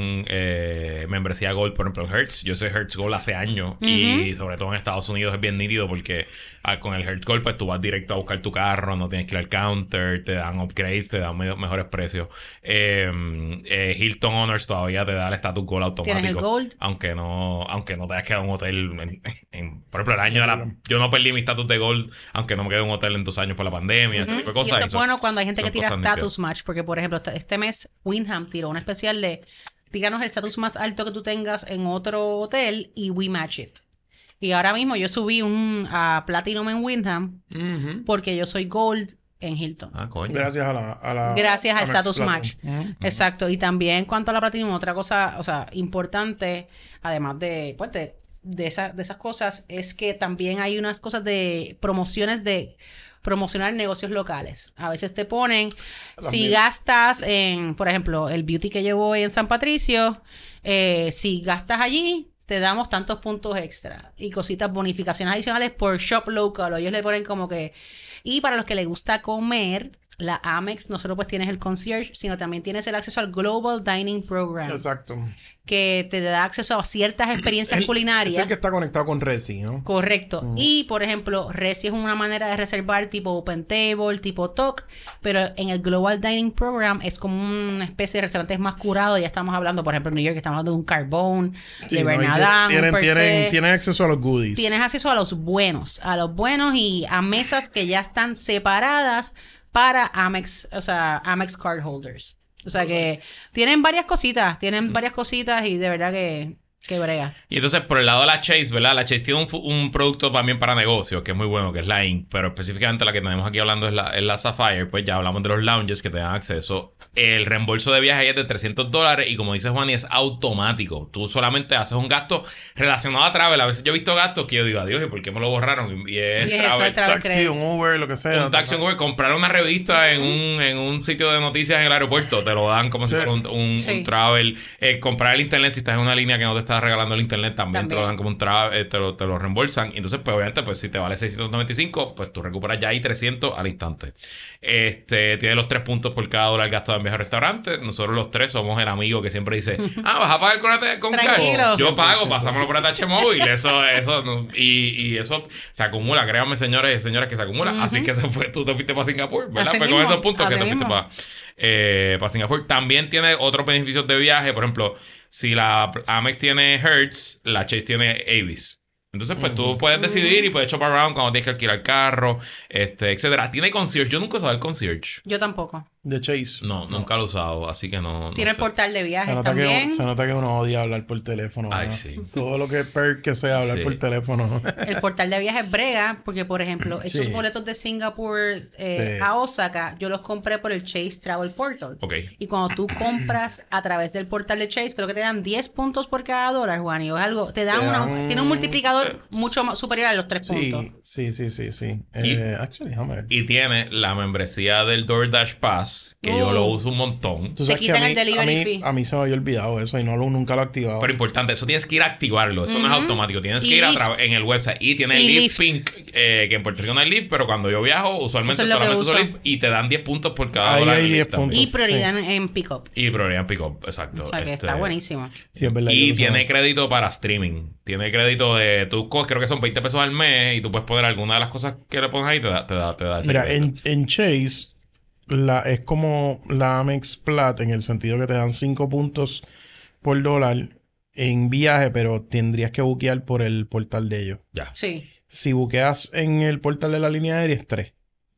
eh, membresía Gold, por ejemplo, en Hertz. Yo sé Hertz Gold hace años y sobre todo en Estados Unidos es bien nítido porque ah, con el Hertz Gold pues tú vas directo a buscar tu carro, no tienes que ir al counter, te dan upgrades, te dan me- mejores precios. Eh, eh, Hilton Honors todavía te da el status Gold automático. ¿Tienes el Gold? Aunque no, aunque no te hayas quedado en un hotel. En, en- por ejemplo, el año de la, yo no perdí mi status de Gold, aunque no me quedé en un hotel en dos años por la pandemia, ese tipo de Y cosas. esto es Eso bueno cuando hay gente que son tira cosas status nítidas. match, porque por ejemplo, este- este mes Wyndham tiró un especial de díganos el status más alto que tú tengas en otro hotel y we match it. Y ahora mismo yo subí un a Platinum en Wyndham Ujú. porque yo soy Gold en Hilton. Ah, coño. Gracias a la... A la Gracias a al la status Platinum. match. Ujú. Exacto. Y también en cuanto a la Platinum, otra cosa, o sea, importante, además de, pues, de, de, esa- de esas cosas, es que también hay unas cosas de promociones de promocionar negocios locales. A veces te ponen, si También. gastas en, por ejemplo, el beauty que llevo hoy en San Patricio, eh, si gastas allí, te damos tantos puntos extra y cositas, bonificaciones adicionales por shop local. O ellos le ponen como que... Y para los que les gusta comer, la Amex no solo pues tienes el concierge, sino también tienes el acceso al Global Dining Program, Exacto. que te da acceso a ciertas experiencias El- culinarias. Es el que está conectado con Resi, ¿no? Correcto. Y, por ejemplo, Resi es una manera de reservar tipo Open Table, tipo T O C, pero en el Global Dining Program es como una especie de restaurantes más curados. Ya estamos hablando, por ejemplo, en New York, estamos hablando de un Carbone, Sí, de no, y Bernadán, tienen, un per tienen, se. tienen acceso a los goodies. Tienes acceso a los buenos, a los buenos y a mesas que ya están separadas para Amex, o sea, Amex cardholders. O sea que tienen varias cositas, tienen varias cositas y de verdad que, que brega. Y entonces, por el lado de la Chase, ¿verdad? La Chase tiene un, fu- un producto también para negocios que es muy bueno, que es la Inc. Pero específicamente la que tenemos aquí hablando es la, es la Sapphire. Pues ya hablamos de los lounges que te dan acceso. El reembolso de viaje es de trescientos dólares y como dice Juan, es automático. Tú solamente haces un gasto relacionado a travel. A veces yo he visto gastos que yo digo, adiós, ¿y por qué me lo borraron? Y es Y es eso, travel. el travel Taxi, credit. un Uber, lo que sea. Un taxi, un Uber, comprar una revista en un, en un sitio de noticias en el aeropuerto, te lo dan como si Sí. fuera un, un- Sí. un travel. Eh, comprar el internet, si estás en una línea que no te está regalando el internet, también, te lo También. dan como un travel, eh, te, lo, te lo reembolsan. Y entonces, pues obviamente, pues si te vale seiscientos noventa y cinco, pues tú recuperas ya ahí trescientos al instante. Este, tiene los tres puntos por cada dólar gastado en viaje al restaurante. Nosotros los tres somos el amigo que siempre dice, ah, ¿vas a pagar con, AT con Tranquilo. cash? Yo pago, cien por ciento. pasámoslo por A T H móvil. Eso, eso, no- y, y eso se acumula, créanme, señores y señoras, que se acumula. Así que se fue, tú te fuiste para Singapur, ¿verdad? Así Pues con mismo, esos puntos que así te fuiste mismo. para, eh, para Singapur. También tiene otros beneficios de viaje. Por ejemplo, si la Amex tiene Hertz, la Chase tiene Avis. Entonces, pues tú puedes decidir y puedes shop around cuando tienes que alquilar carro, este, etcétera. Tiene concierge. Yo nunca he usado el concierge. Yo tampoco. De Chase. No, nunca lo he usado, así que no. no Tiene el sé. portal de Se viajes nota, que, también. se nota que uno odia hablar por teléfono. Ay, ¿no? sí. Todo lo que es perk que sea hablar Sí. por teléfono. El portal de viajes brega, porque por ejemplo, esos Sí. boletos de Singapur eh, Sí. a Osaka, yo los compré por el Chase Travel Portal. Ok. Y cuando tú compras a través del portal de Chase, creo que te dan diez puntos por cada dólar, Juan. Y es algo, te dan Te una, dan- tiene un multiplicador mucho más superior a los tres puntos. Sí, sí, sí, sí, sí. Y- Eh, actually, déjame ver. Y tiene la membresía del DoorDash Pass, que yo Uh. lo uso un montón. Tú te sabes que quitan a el mí, delivery a mí, fee. a mí se me había olvidado eso y no lo, nunca lo he activado. Pero importante, eso tienes que ir a activarlo. Eso no es Ujú. automático. Tienes Y que ir a Lyft. través en el website. Y tiene Y el Lyft Lyft. Pink, eh, que en Puerto Rico no hay Lyft, pero cuando yo viajo, usualmente Eso es lo que solamente uso uso. Lyft y te dan diez puntos por cada Ahí dólar. hay en diez Lyft también. puntos. Y prioridad en, en pick-up. Y prioridad en pick-up, exacto. O sea que Este, está buenísimo. Sí, es verdad. yo Y lo tiene sé. crédito para streaming. Tiene crédito de... Tú co- creo que son veinte pesos al mes y tú puedes poner alguna de las cosas que le pones ahí y te da, te da, te da ese Mira, crédito. en, en Chase la, es como la Amex Plat en el sentido que te dan cinco puntos por dólar en viaje, pero tendrías que buquear por el portal de ellos. Ya. Sí. Si buqueas en el portal de la línea aérea es tres.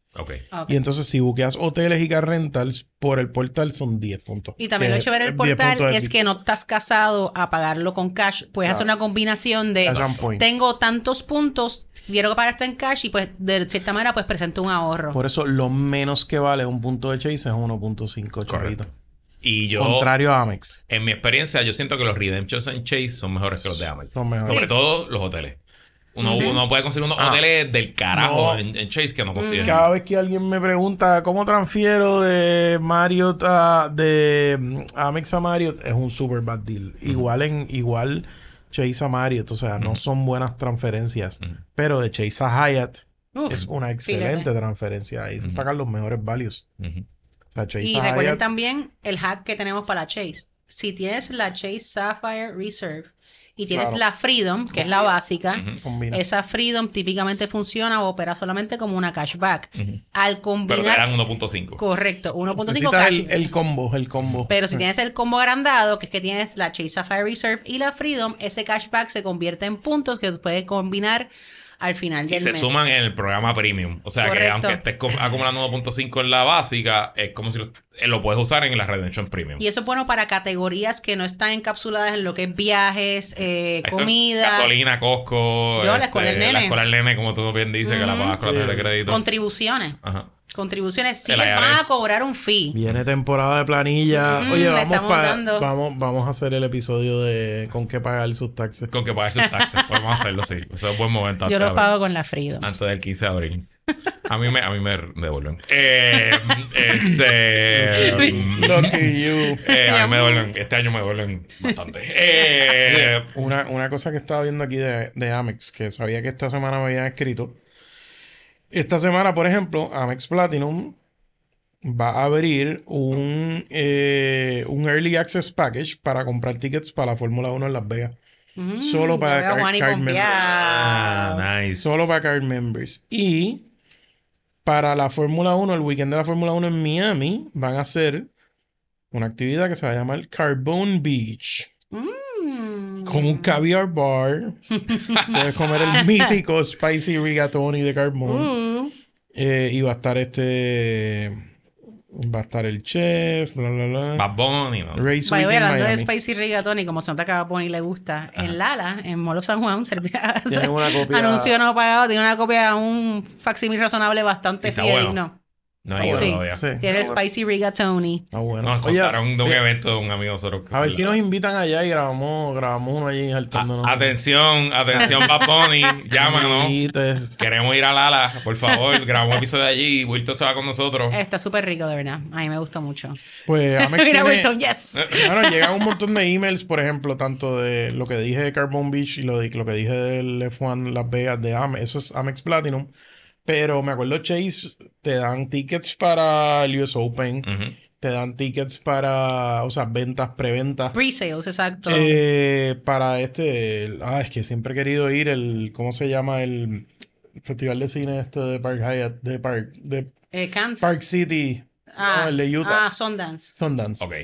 Ok. Ok. Y entonces si buqueas hoteles y car rentals por el portal son diez puntos. Y también Que lo chévere del es diez portal puntos de es que no estás casado a pagarlo con cash. Puedes Claro. hacer una combinación de Cash and points. tengo tantos puntos, quiero pagar esto en cash y pues de cierta manera pues presento un ahorro. Por eso lo menos que vale un punto de Chase es uno punto cinco chavito. Y yo, Contrario a Amex. en mi experiencia, yo siento que los redemptions en Chase son mejores que los de Amex. Son mejores. Sobre todo los hoteles. Uno, Sí. uno puede conseguir unos Ah. hoteles del carajo No. en, en Chase que no consiguen. Cada vez que alguien me pregunta cómo transfiero de Marriott a de mm, Amex a Marriott, es un super bad deal. Igual en igual Chase a Marriott, o sea, no son buenas transferencias, pero de Chase a Hyatt Uf, es una excelente transferencia. Ahí se sacan los mejores values. Ujú. O sea, Chase Y a recuerden Hyatt, también el hack que tenemos para la Chase. Si tienes la Chase Sapphire Reserve y tienes Claro. la Freedom, que es la básica, combina. esa Freedom típicamente funciona o opera solamente como una cashback. Al Pero te combinar... dan uno punto cinco. Correcto, uno punto cinco Necesitas cash. el, el combo, el combo. Pero si tienes el combo agrandado, que es que tienes la Chase Sapphire Reserve y la Freedom, ese cashback se convierte en puntos que puedes combinar al final Y del se mes. suman en el programa premium. O sea que Correcto. aunque estés co- acumulando uno punto cinco en la básica, es como si lo, eh, lo puedes usar en la Redemption Premium. Y eso es bueno para categorías que no están encapsuladas en lo que es viajes, eh, Eso es comida, gasolina, Costco. Yo, la escuela del nene. La escuela del nene, como tú bien dices, que la Ujú. pagas con la tarjeta de crédito. contribuciones. Ajá. Contribuciones. Sí El les I R van a S. cobrar un fee. Viene temporada de planilla. Mm, Oye, le vamos, estamos pa- dando. vamos, vamos a hacer el episodio de con qué pagar sus taxes. Con que pagues sus taxes. Podemos hacerlo, sí. Eso es un buen momento. Yo antes lo de pago con la Freedom. Antes del quince de abril. A mí me, a mí me devuelven. Eh, este. mm, Lucky you. eh, a mí me devuelven. Este año me devuelven bastante. Eh, Una, una cosa que estaba viendo aquí de, de Amex, que sabía que esta semana me habían escrito. Esta semana, por ejemplo, Amex Platinum va a abrir un, eh, un Early Access Package para comprar tickets para la Fórmula uno en Las Vegas. Mm, Solo para ya veo a car- Juani card pompeado. ah, nice. Solo para card members. Y para la Fórmula uno, el weekend de la Fórmula uno en Miami, van a hacer una actividad que se va a llamar Carbone Beach. Mm. Con un caviar bar. Puedes comer el mítico spicy rigatoni de Carbone. Uh, Eh, y va a estar este... Va a estar el chef, bla, bla, bla. Bad Bunny, ¿no? Race Vaya, Week en hablando de Miami. Spicy Rigatoni, como se nota que a Bonnie le gusta, en Lala, en Molo San Juan, servía, Tienen una copia- anuncio no pagado, tiene una copia, un facsímil razonable bastante Está fiel. bueno. No. No he ido Sí. todavía. Sí. Tiene el Ah, bueno. Spicy Rigatoni. Ah, bueno. Nos Oye, contaron de un eh, evento de un amigo de nosotros. que a ver fue si la- nos invitan allá y grabamos, grabamos uno allí saltándonos. A- Atención, atención, Bad Bunny. Llámanos. Invites. Queremos ir a Lala, por favor. Grabamos un episodio de allí y Wilton se va con nosotros. Está súper rico, de verdad. A mí me gustó mucho. Pues Amex Mira, tiene... Wilton, yes. Bueno, llegan un montón de emails, por ejemplo, tanto de lo que dije de Carbon Beach y lo, de, lo que dije del F uno Las Vegas de Amex. Eso es Amex Platinum. Pero me acuerdo, Chase, te dan tickets para el U S Open. Ujú. Te dan tickets para, o sea, ventas, preventas. Pre-sales, exacto. Eh, para este, el- ah, es que siempre he querido ir el, ¿cómo se llama? El festival de cine este de Park Hyatt, de Park, de Eh, Kansas. Park City. ah, no, el de Utah. Ah, Sundance. Sundance. Ok.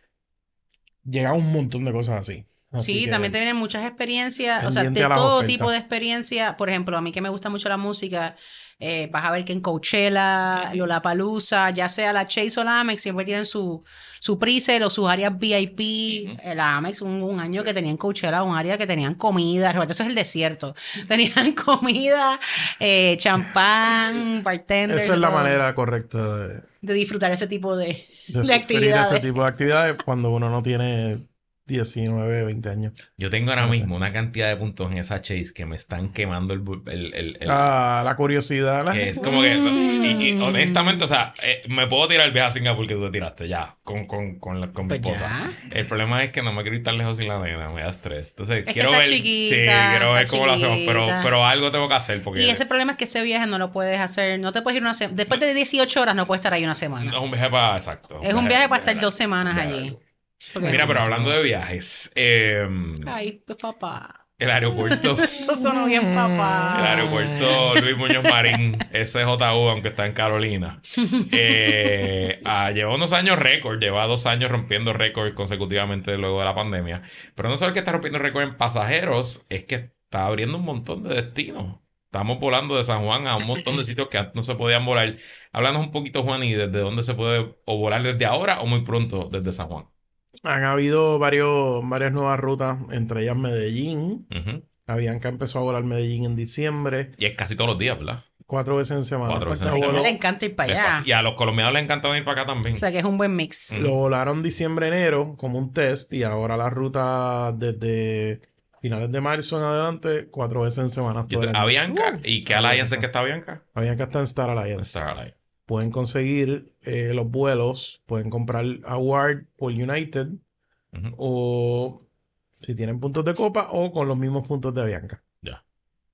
Llega un montón de cosas así. Así Sí, que- también te vienen muchas experiencias, o sea, Pendiente de a las todo ofertas. tipo de experiencia. Por ejemplo, a mí que me gusta mucho la música, eh, vas a ver que en Coachella, Lollapalooza, ya sea la Chase o la Amex, siempre tienen su, su pre-sale o sus áreas V I P. Eh, La Amex, un, un año que tenían Coachella, un área que tenían comida, realmente eso es el desierto. Tenían comida, eh, champán, bartenders. Esa es la todo, manera correcta de, de disfrutar ese tipo de, de de sufrir actividades. ese tipo de actividades cuando uno no tiene diecinueve, veinte años. Yo tengo ahora No sé. mismo una cantidad de puntos en esa Chase que me están quemando el... bu- el, el- el- Ah, la curiosidad. la- que es como que... Mm. Y, y honestamente, o sea, eh, me puedo tirar el viaje a Singapur que tú te tiraste ya con, con, con, la- con mi Pues esposa. ya. El problema es que no me quiero ir tan lejos sin la nena, me da estrés. Entonces, que quiero está ver... chiquita, sí, quiero ver está cómo lo hacemos, pero, chiquita. pero algo tengo que hacer porque... Y ese problema es que ese viaje no lo puedes hacer, no te puedes ir una semana. Después de dieciocho horas no puedes estar ahí una semana. No es un viaje para... Exacto. es un viaje para estar largo. dos semanas Viaje allí. largo. Porque- Mira, pero hablando de viajes, eh, Ay, pues papá. el aeropuerto... Eso sonó bien, papá. El aeropuerto Luis Muñoz Marín, S J U, aunque está en Carolina, eh, ah, lleva unos años récord, lleva dos años rompiendo récord consecutivamente luego de la pandemia. Pero no solo que está rompiendo récord en pasajeros, es que está abriendo un montón de destinos. Estamos volando de San Juan a un montón de sitios que antes no se podían volar. Háblanos un poquito, Juan, y desde dónde se puede o volar desde ahora o muy pronto desde San Juan. Han habido varios, varias nuevas rutas, entre ellas Medellín. Ujú. Avianca empezó a volar Medellín en diciembre, Y es casi todos los días, ¿verdad? cuatro veces en semana. Cuatro veces A en Lo mi semana. mamá voló- le encanta ir para Es allá. fácil. Y a los colombianos les encanta venir para acá también. O sea que es un buen mix. Lo volaron diciembre-enero como un test y ahora la ruta desde finales de marzo en adelante, cuatro veces en semana. Yo todo te- el año. Avianca. ¿Y qué alliance Avianca. es que está Avianca? Avianca está en Star Alliance. Star Alliance. Pueden conseguir eh, los vuelos, pueden comprar Award por United Ujú. o si tienen puntos de Copa o con los mismos puntos de Avianca. Ya.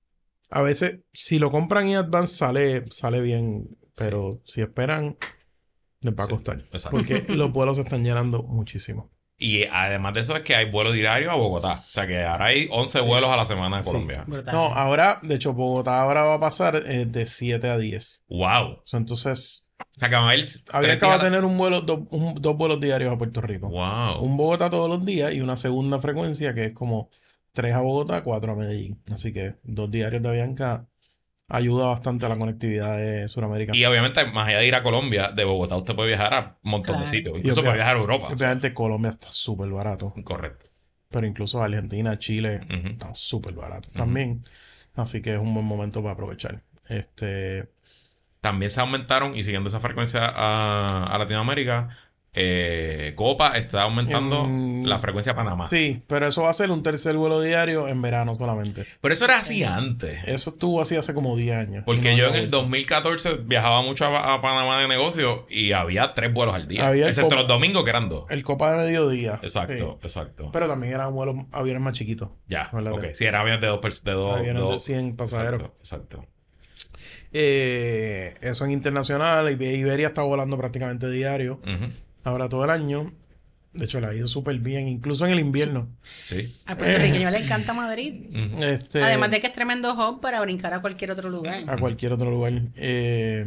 A veces, si lo compran en advance, sale, sale bien, pero si esperan, les va a Sí, costar. exacto. Porque los vuelos se están llenando muchísimo. Y además de eso es que hay vuelo diario a Bogotá. O sea que ahora hay once vuelos a la semana en Sí. Colombia. Brutal. No, ahora, de hecho, Bogotá ahora va a pasar eh, de siete a diez. Wow. So, entonces, O sea que van a haber había tres que va a días- tener un vuelo, do- un- dos vuelos diarios a Puerto Rico. Wow. Un Bogotá todos los días y una segunda frecuencia que es como tres a Bogotá, cuatro a Medellín. Así que dos diarios de Avianca ayuda bastante a la conectividad de Sudamérica. Y obviamente, más allá de ir a Colombia, de Bogotá usted puede viajar a un montón Claro. de sitios. Y Incluso obvia- puede viajar a Europa. o sea, Obviamente Colombia está súper barato, correcto. pero incluso Argentina, Chile Ujú. están súper baratos también. Así que es un buen momento para aprovechar. Este, También se aumentaron, y siguiendo esa frecuencia a, a Latinoamérica, eh, Copa está aumentando En- la frecuencia a Panamá. sí, pero eso va a ser un tercer vuelo diario en verano solamente. Pero eso era así antes. Eso estuvo así hace como diez años. Porque Y no yo en había el vuelto. dos mil catorce viajaba mucho a, a Panamá de negocio y había tres vuelos al día. Había el Excepto Copa- los domingos que eran dos. El Copa de Mediodía. Exacto, sí. exacto. Pero también eran vuelos, aviones más chiquitos. Ya, Acuérdate. ok. Sí, eran aviones de dos, pers- de dos, Aviones dos- de cien pasajeros. Exacto, exacto. Eh, eso en internacional. Ibe- Iberia está volando prácticamente diario. Ujú. Ahora todo el año. De hecho, le ha ido súper bien. Incluso en el invierno. Sí. Al puertorriqueño le encanta Madrid. Ujú. Este, Además de que es tremendo hub para brincar a cualquier otro lugar. a cualquier otro lugar. Eh,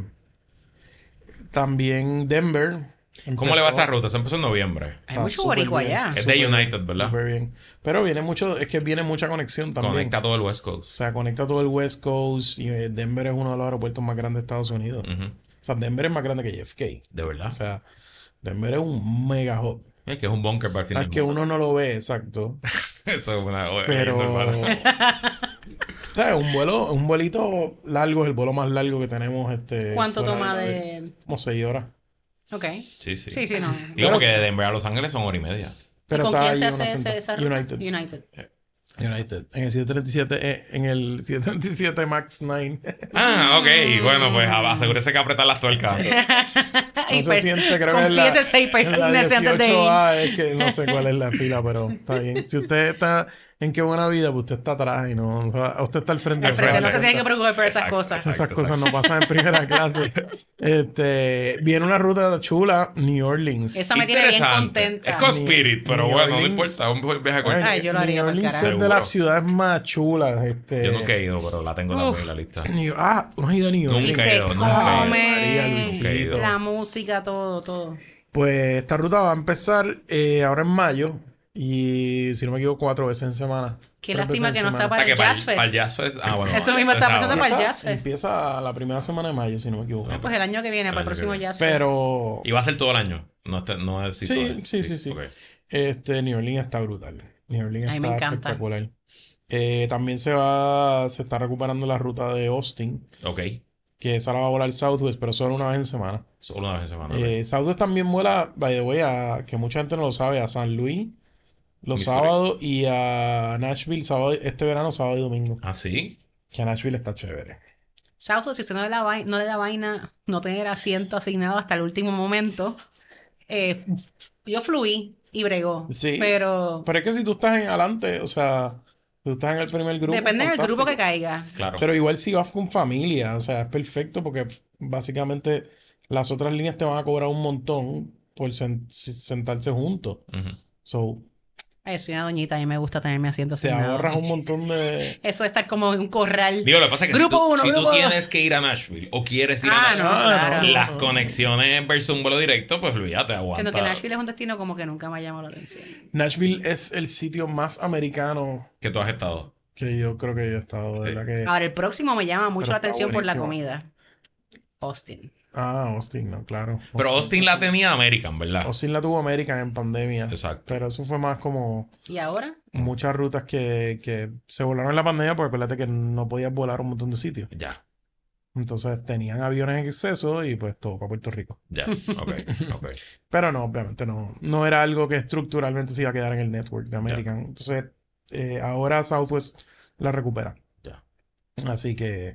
también Denver. ¿Cómo le va empezó- esa ruta? Se empezó en noviembre. Hay está mucho súper boricua bien, allá. Es de súper bien, United, ¿verdad? Súper bien. Pero viene mucho, es que viene mucha conexión también. Conecta todo el West O Coast. sea, conecta todo el West Coast. Y eh, Denver es uno de los aeropuertos más grandes de Estados Unidos. Ujú. O sea, Denver es más grande que J F K. De verdad. O sea, Denver es un mega hub. Es que es un bunker para el fin Es del que mundo. uno no lo ve, exacto. Eso es una Pero, leyenda o sea, un vuelo, un vuelito largo es el vuelo más largo que tenemos. Este, ¿Cuánto fuera toma la- de...? Como seis horas. Ok. Sí, sí. Sí, sí, no. Digo, porque de Denver a Los Ángeles son hora y media. ¿Y Pero con está quién se ahí hace una ese, senta- esa ruta? United. United. United. En el siete treinta y siete, eh, en el siete treinta y siete MAX nueve. Ah, ok. Bueno, pues a- asegúrese que apretar las tuercas. No Y se pues, siente, creo que es la, confiese seis en personas la antes de ir. dieciocho A, es que no sé cuál es la fila, pero está bien. Si usted está en Qué Buena Vida, pues usted está atrás y no, o sea, usted está al frente. Al frente, de no se tiene que preocupar por esas Exacto, cosas. exacto. Esas cosas no pasan en primera clase. Este, viene una ruta chula, New Orleans. Esa me tiene bien Interesante. contenta. Es con New- Spirit, pero New bueno, no Orleans. importa. Un viaje corto. Ay, yo lo haría New pa'l Orleans carajo. es de las Seguro. ciudades más chulas. Este, Yo nunca he ido, pero la tengo también en la lista. New- ah, ¿no has ido a New Nunca Y Orleans? he se ido, nunca he ido. María, come Luisito. la música, todo, todo. Pues esta ruta va a empezar eh, ahora en mayo y si no me equivoco cuatro veces en semana. Qué Tres lástima veces que en no semana. está O sea para que el para Jazz el, Fest. para el Jazz Fest. Ah, bueno. Eso mismo estaba pensando para el Empieza, Jazz Fest. empieza la primera semana de mayo, si no me equivoco. Pues el año que viene, El para el año que próximo viene. Jazz Fest. Pero Y va a ser todo el año. No, está- no es sí, seasonal. sí, sí, sí. ok. Este New Orleans está brutal. New Orleans Ay, me está encanta. espectacular. Eh, también se va, se está recuperando la ruta de Austin, Ok. que esa la va a volar Southwest, pero solo una vez en semana. Solo una vez en semana. ok. Eh, Southwest también vuela, by the way, a, que mucha gente no lo sabe, a San Luis los Missouri. sábados y a Nashville sábado, este verano, sábado y domingo. ¿Ah, sí? Que a Nashville está chévere. Southwest, si usted no le, da vai- no le da vaina no tener asiento asignado hasta el último momento, eh, f- yo fluí y bregó. Sí. Pero Pero es que si tú estás en adelante, o sea, si tú estás en el primer grupo. depende del grupo que fantástico. caiga. Claro. Pero igual si vas con familia, o sea, es perfecto porque básicamente las otras líneas te van a cobrar un montón por sen- sentarse juntos. Ujú. So, Ay, soy una doñita, a mí me gusta tener mi asiento te asignado. ahorras un montón de... Eso de estar como en un corral. Digo, lo que pasa es que Grupo si, tú, uno, si tú grupo dos. tienes que ir a Nashville o quieres ir Ah, a no, Nashville, claro. no, las no. conexiones versus un vuelo directo, pues olvídate, aguanta. Siendo que Nashville es un destino como que nunca me ha llamado la atención. Nashville es el sitio más americano Que tú has estado. Que yo creo que yo he estado, de Sí. verdad que... Ahora, el próximo me llama mucho Pero la está atención por la buenísimo. comida. Austin. Ah, Austin, no, claro. Pero Austin la tenía American, ¿verdad? Austin la tuvo American en pandemia. Exacto. Pero eso fue más como ¿Y ahora? muchas rutas que, que se volaron en la pandemia porque acuérdate que no podías volar a un montón de sitios. Ya, Entonces tenían aviones en exceso y pues todo para Puerto Rico. ya. Ok, ok. Pero no, obviamente no. No era algo que estructuralmente se iba a quedar en el network de American. Entonces, eh, ahora Southwest la recupera. Ya. Así que...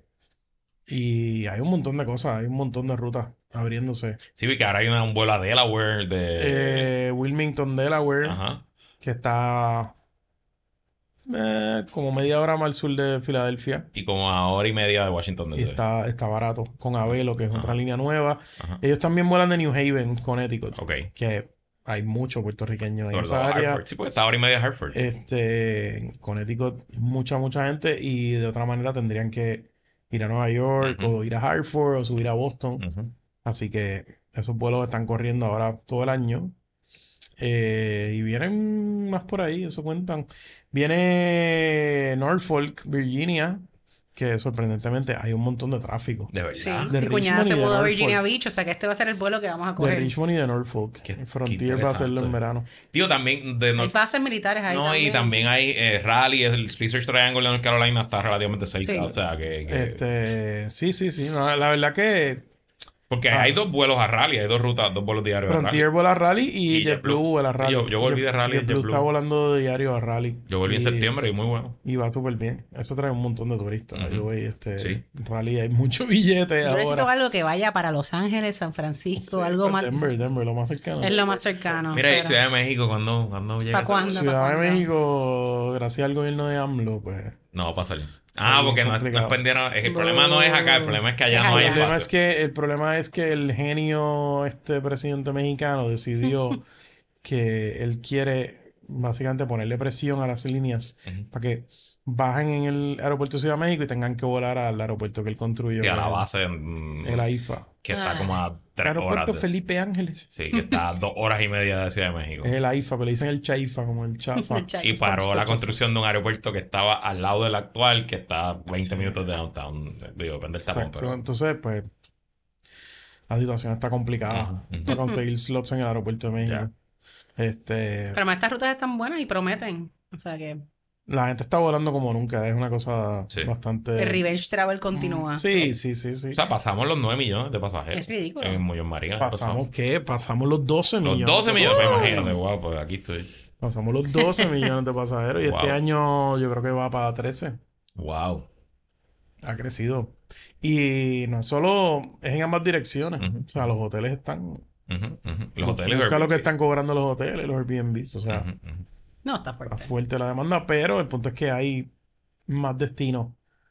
Y hay un montón de cosas, hay un montón de rutas abriéndose. Sí, vi que ahora hay una- un vuelo a Delaware de... Eh, Wilmington, Delaware, Ajá. que está eh, como media hora más al sur de Filadelfia. Y como a hora y media de Washington Y D C. está, está barato, con Avelo, que es otra Ajá. línea nueva. Ajá. Ellos también vuelan de New Haven, Connecticut, Ok. que hay muchos puertorriqueños en Sobre todo esa área. Hartford. Sí, porque está a hora y media de Hartford. Este, en Connecticut, mucha, mucha gente, y de otra manera tendrían que ir a Nueva York Ujú. o ir a Hartford o subir a Boston. Ujú. Así que esos vuelos están corriendo ahora todo el año. Eh, y vienen más por ahí, eso cuentan. Viene Norfolk, Virginia, que sorprendentemente hay un montón de tráfico. De verdad. Sí. De Mi cuñada Richmond y se de mudó a Norfolk. Virginia Beach, o sea que este va a ser el vuelo que vamos a De coger. Richmond y de Norfolk. Qué- Frontier qué va a hacerlo en interesante. verano. Tío, también de Hay North... bases militares ahí No, también. y también hay eh, Raleigh, el Research Triangle de North Carolina está relativamente cerca. Sí. O sea que... que- Este, sí, sí, sí. No, la verdad que Porque Ah. hay dos vuelos a Raleigh, hay dos rutas, dos vuelos diarios a Frontier Raleigh. vuela a Raleigh y, Y JetBlue JetBlue. vuela a Raleigh. Yo- yo volví de Raleigh en JetBlue JetBlue. está volando de diario a Raleigh. Yo volví en Y- septiembre y muy bueno. Y va súper bien. Eso trae un montón de turistas. Ujú. Yo voy, este, Sí. Raleigh, hay mucho billete Yo necesito ahora. algo que vaya para Los Ángeles, San Francisco, Sí, algo pues más. Denver, Denver, lo más cercano. Es lo más cercano. Mira, y pero- Ciudad de México, cuando, cuando llega. ¿Pa' ese- cuándo? Ciudad de ¿Cuándo? México, gracias al gobierno de AMLO, pues. No va a pasar. Ah, Bien porque no, es- no es complicado. pendiente. Es que el problema no es acá, el problema es que allá Es no hay allá. El problema es espacio. que, el problema es que el genio, este presidente mexicano, decidió que él quiere básicamente ponerle presión a las líneas Ujú. para que bajen en el aeropuerto de Ciudad de México y tengan que volar al aeropuerto que él construyó. Que a la el- base. mm, El AIFA. Que está Ay. como a El tres horas. aeropuerto de- Felipe Ángeles. Sí, que está a dos horas y media de Ciudad de México. Es el AIFA, pero le dicen el Chaifa, como el chafa. El Chai- Y paró está la chafa. construcción de un aeropuerto que estaba al lado del actual, que está a veinte minutos de downtown. Digo, depende del tapón, Exacto. pero. Entonces, pues, la situación está complicada Ujú, ujú. para conseguir slots en el aeropuerto de México. Este, Pero estas rutas están buenas y prometen. O sea que la gente está volando como nunca. Es una cosa Sí. bastante. el Revenge Travel continúa. Sí, sí, sí, sí. O sea, pasamos los nueve millones de pasajeros. Es ridículo. En Muñoz Marín. el año ¿Pasamos pasado. qué? Pasamos los doce Los millones. doce de millones, pues, pasajeros. imagínate, guau, pues aquí estoy. Pasamos los doce millones de pasajeros. Y Wow. este año yo creo que va para trece. Wow. Ha crecido. Y no solo es en ambas direcciones. Ujú. O sea, los hoteles están. Ujú, ujú. Los hoteles. Busca lo que Airbnb. están cobrando los hoteles, los Airbnbs. O sea, Ujú, ujú. No, está está fuerte. fuerte la demanda. Pero el punto es que hay más destinos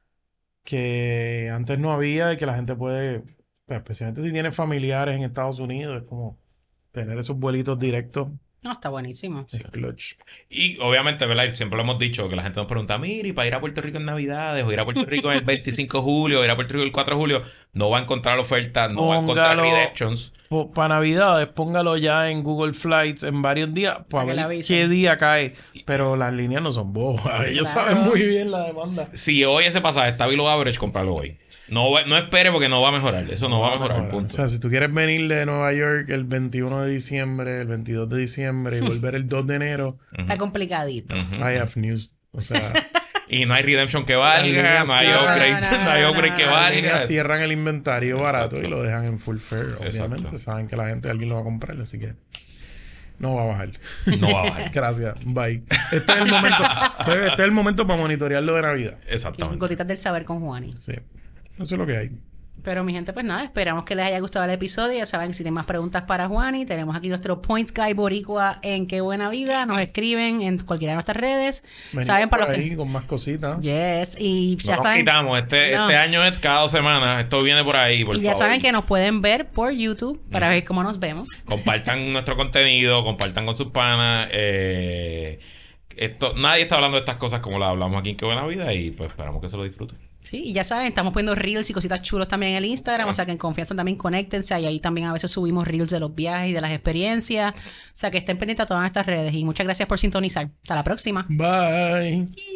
que antes no había y que la gente puede, pues, especialmente si tiene familiares en Estados Unidos, es como tener esos vuelitos directos. No, está buenísimo. Es clutch. Y obviamente, ¿verdad? Y siempre lo hemos dicho, que la gente nos pregunta, mira, y para ir a Puerto Rico en Navidades, o ir a Puerto Rico el veinticinco de julio, o ir a Puerto Rico el cuatro de julio, no va a encontrar ofertas, no va a encontrar Póngalo. redemptions. Para Navidades, póngalo ya en Google Flights en varios días Para para que la ver avisen. qué día cae. Pero las líneas no son bobas. Ellos claro. saben muy bien la demanda. Si hoy ese pasaje está below average, comprarlo hoy. No, va- no espere porque no va a mejorar. Eso no, va a mejorar, Ahora, punto. o sea, si tú quieres venir de Nueva York el veintiuno de diciembre, el veintidós de diciembre y volver el dos de enero, Está complicadito. Ujú. I have news. O sea, Y no hay redemption que valga, líneas no hay cierran. upgrade, No, no, no hay no, upgrade no, que no. las valga. líneas cierran el inventario barato Exacto. y lo dejan en full fare. Obviamente, Exacto. saben que la gente, alguien lo va a comprar, así que no va a bajar. No va a bajar. Gracias. Bye. Este es el momento. Este es el momento para monitorear lo de Navidad. Exactamente. Gotitas del saber con Juani. Sí. Eso es lo que hay. Pero mi gente, pues nada, esperamos que les haya gustado el episodio. Ya saben, si tienen más preguntas para Juani, tenemos aquí nuestro Points Guy Boricua en Qué Buena Vida. Nos escriben en cualquiera de nuestras redes. Venimos Saben para por los ahí que... con más cositas. Yes, y No ya nos saben, quitamos. Este, No. este año es cada dos semanas. Esto viene por ahí, por y ya favor. saben que nos pueden ver por YouTube para ver cómo nos vemos. Compartan nuestro contenido, compartan con sus panas. Eh, esto, nadie está hablando de estas cosas como las hablamos aquí en Qué Buena Vida y pues esperamos que se lo disfruten. Sí, y ya saben, estamos poniendo reels y cositas chulos también en el Instagram, o sea que en confianza también conéctense, y ahí también a veces subimos reels de los viajes y de las experiencias, o sea que estén pendientes a todas nuestras redes, y muchas gracias por sintonizar. Hasta la próxima. Bye.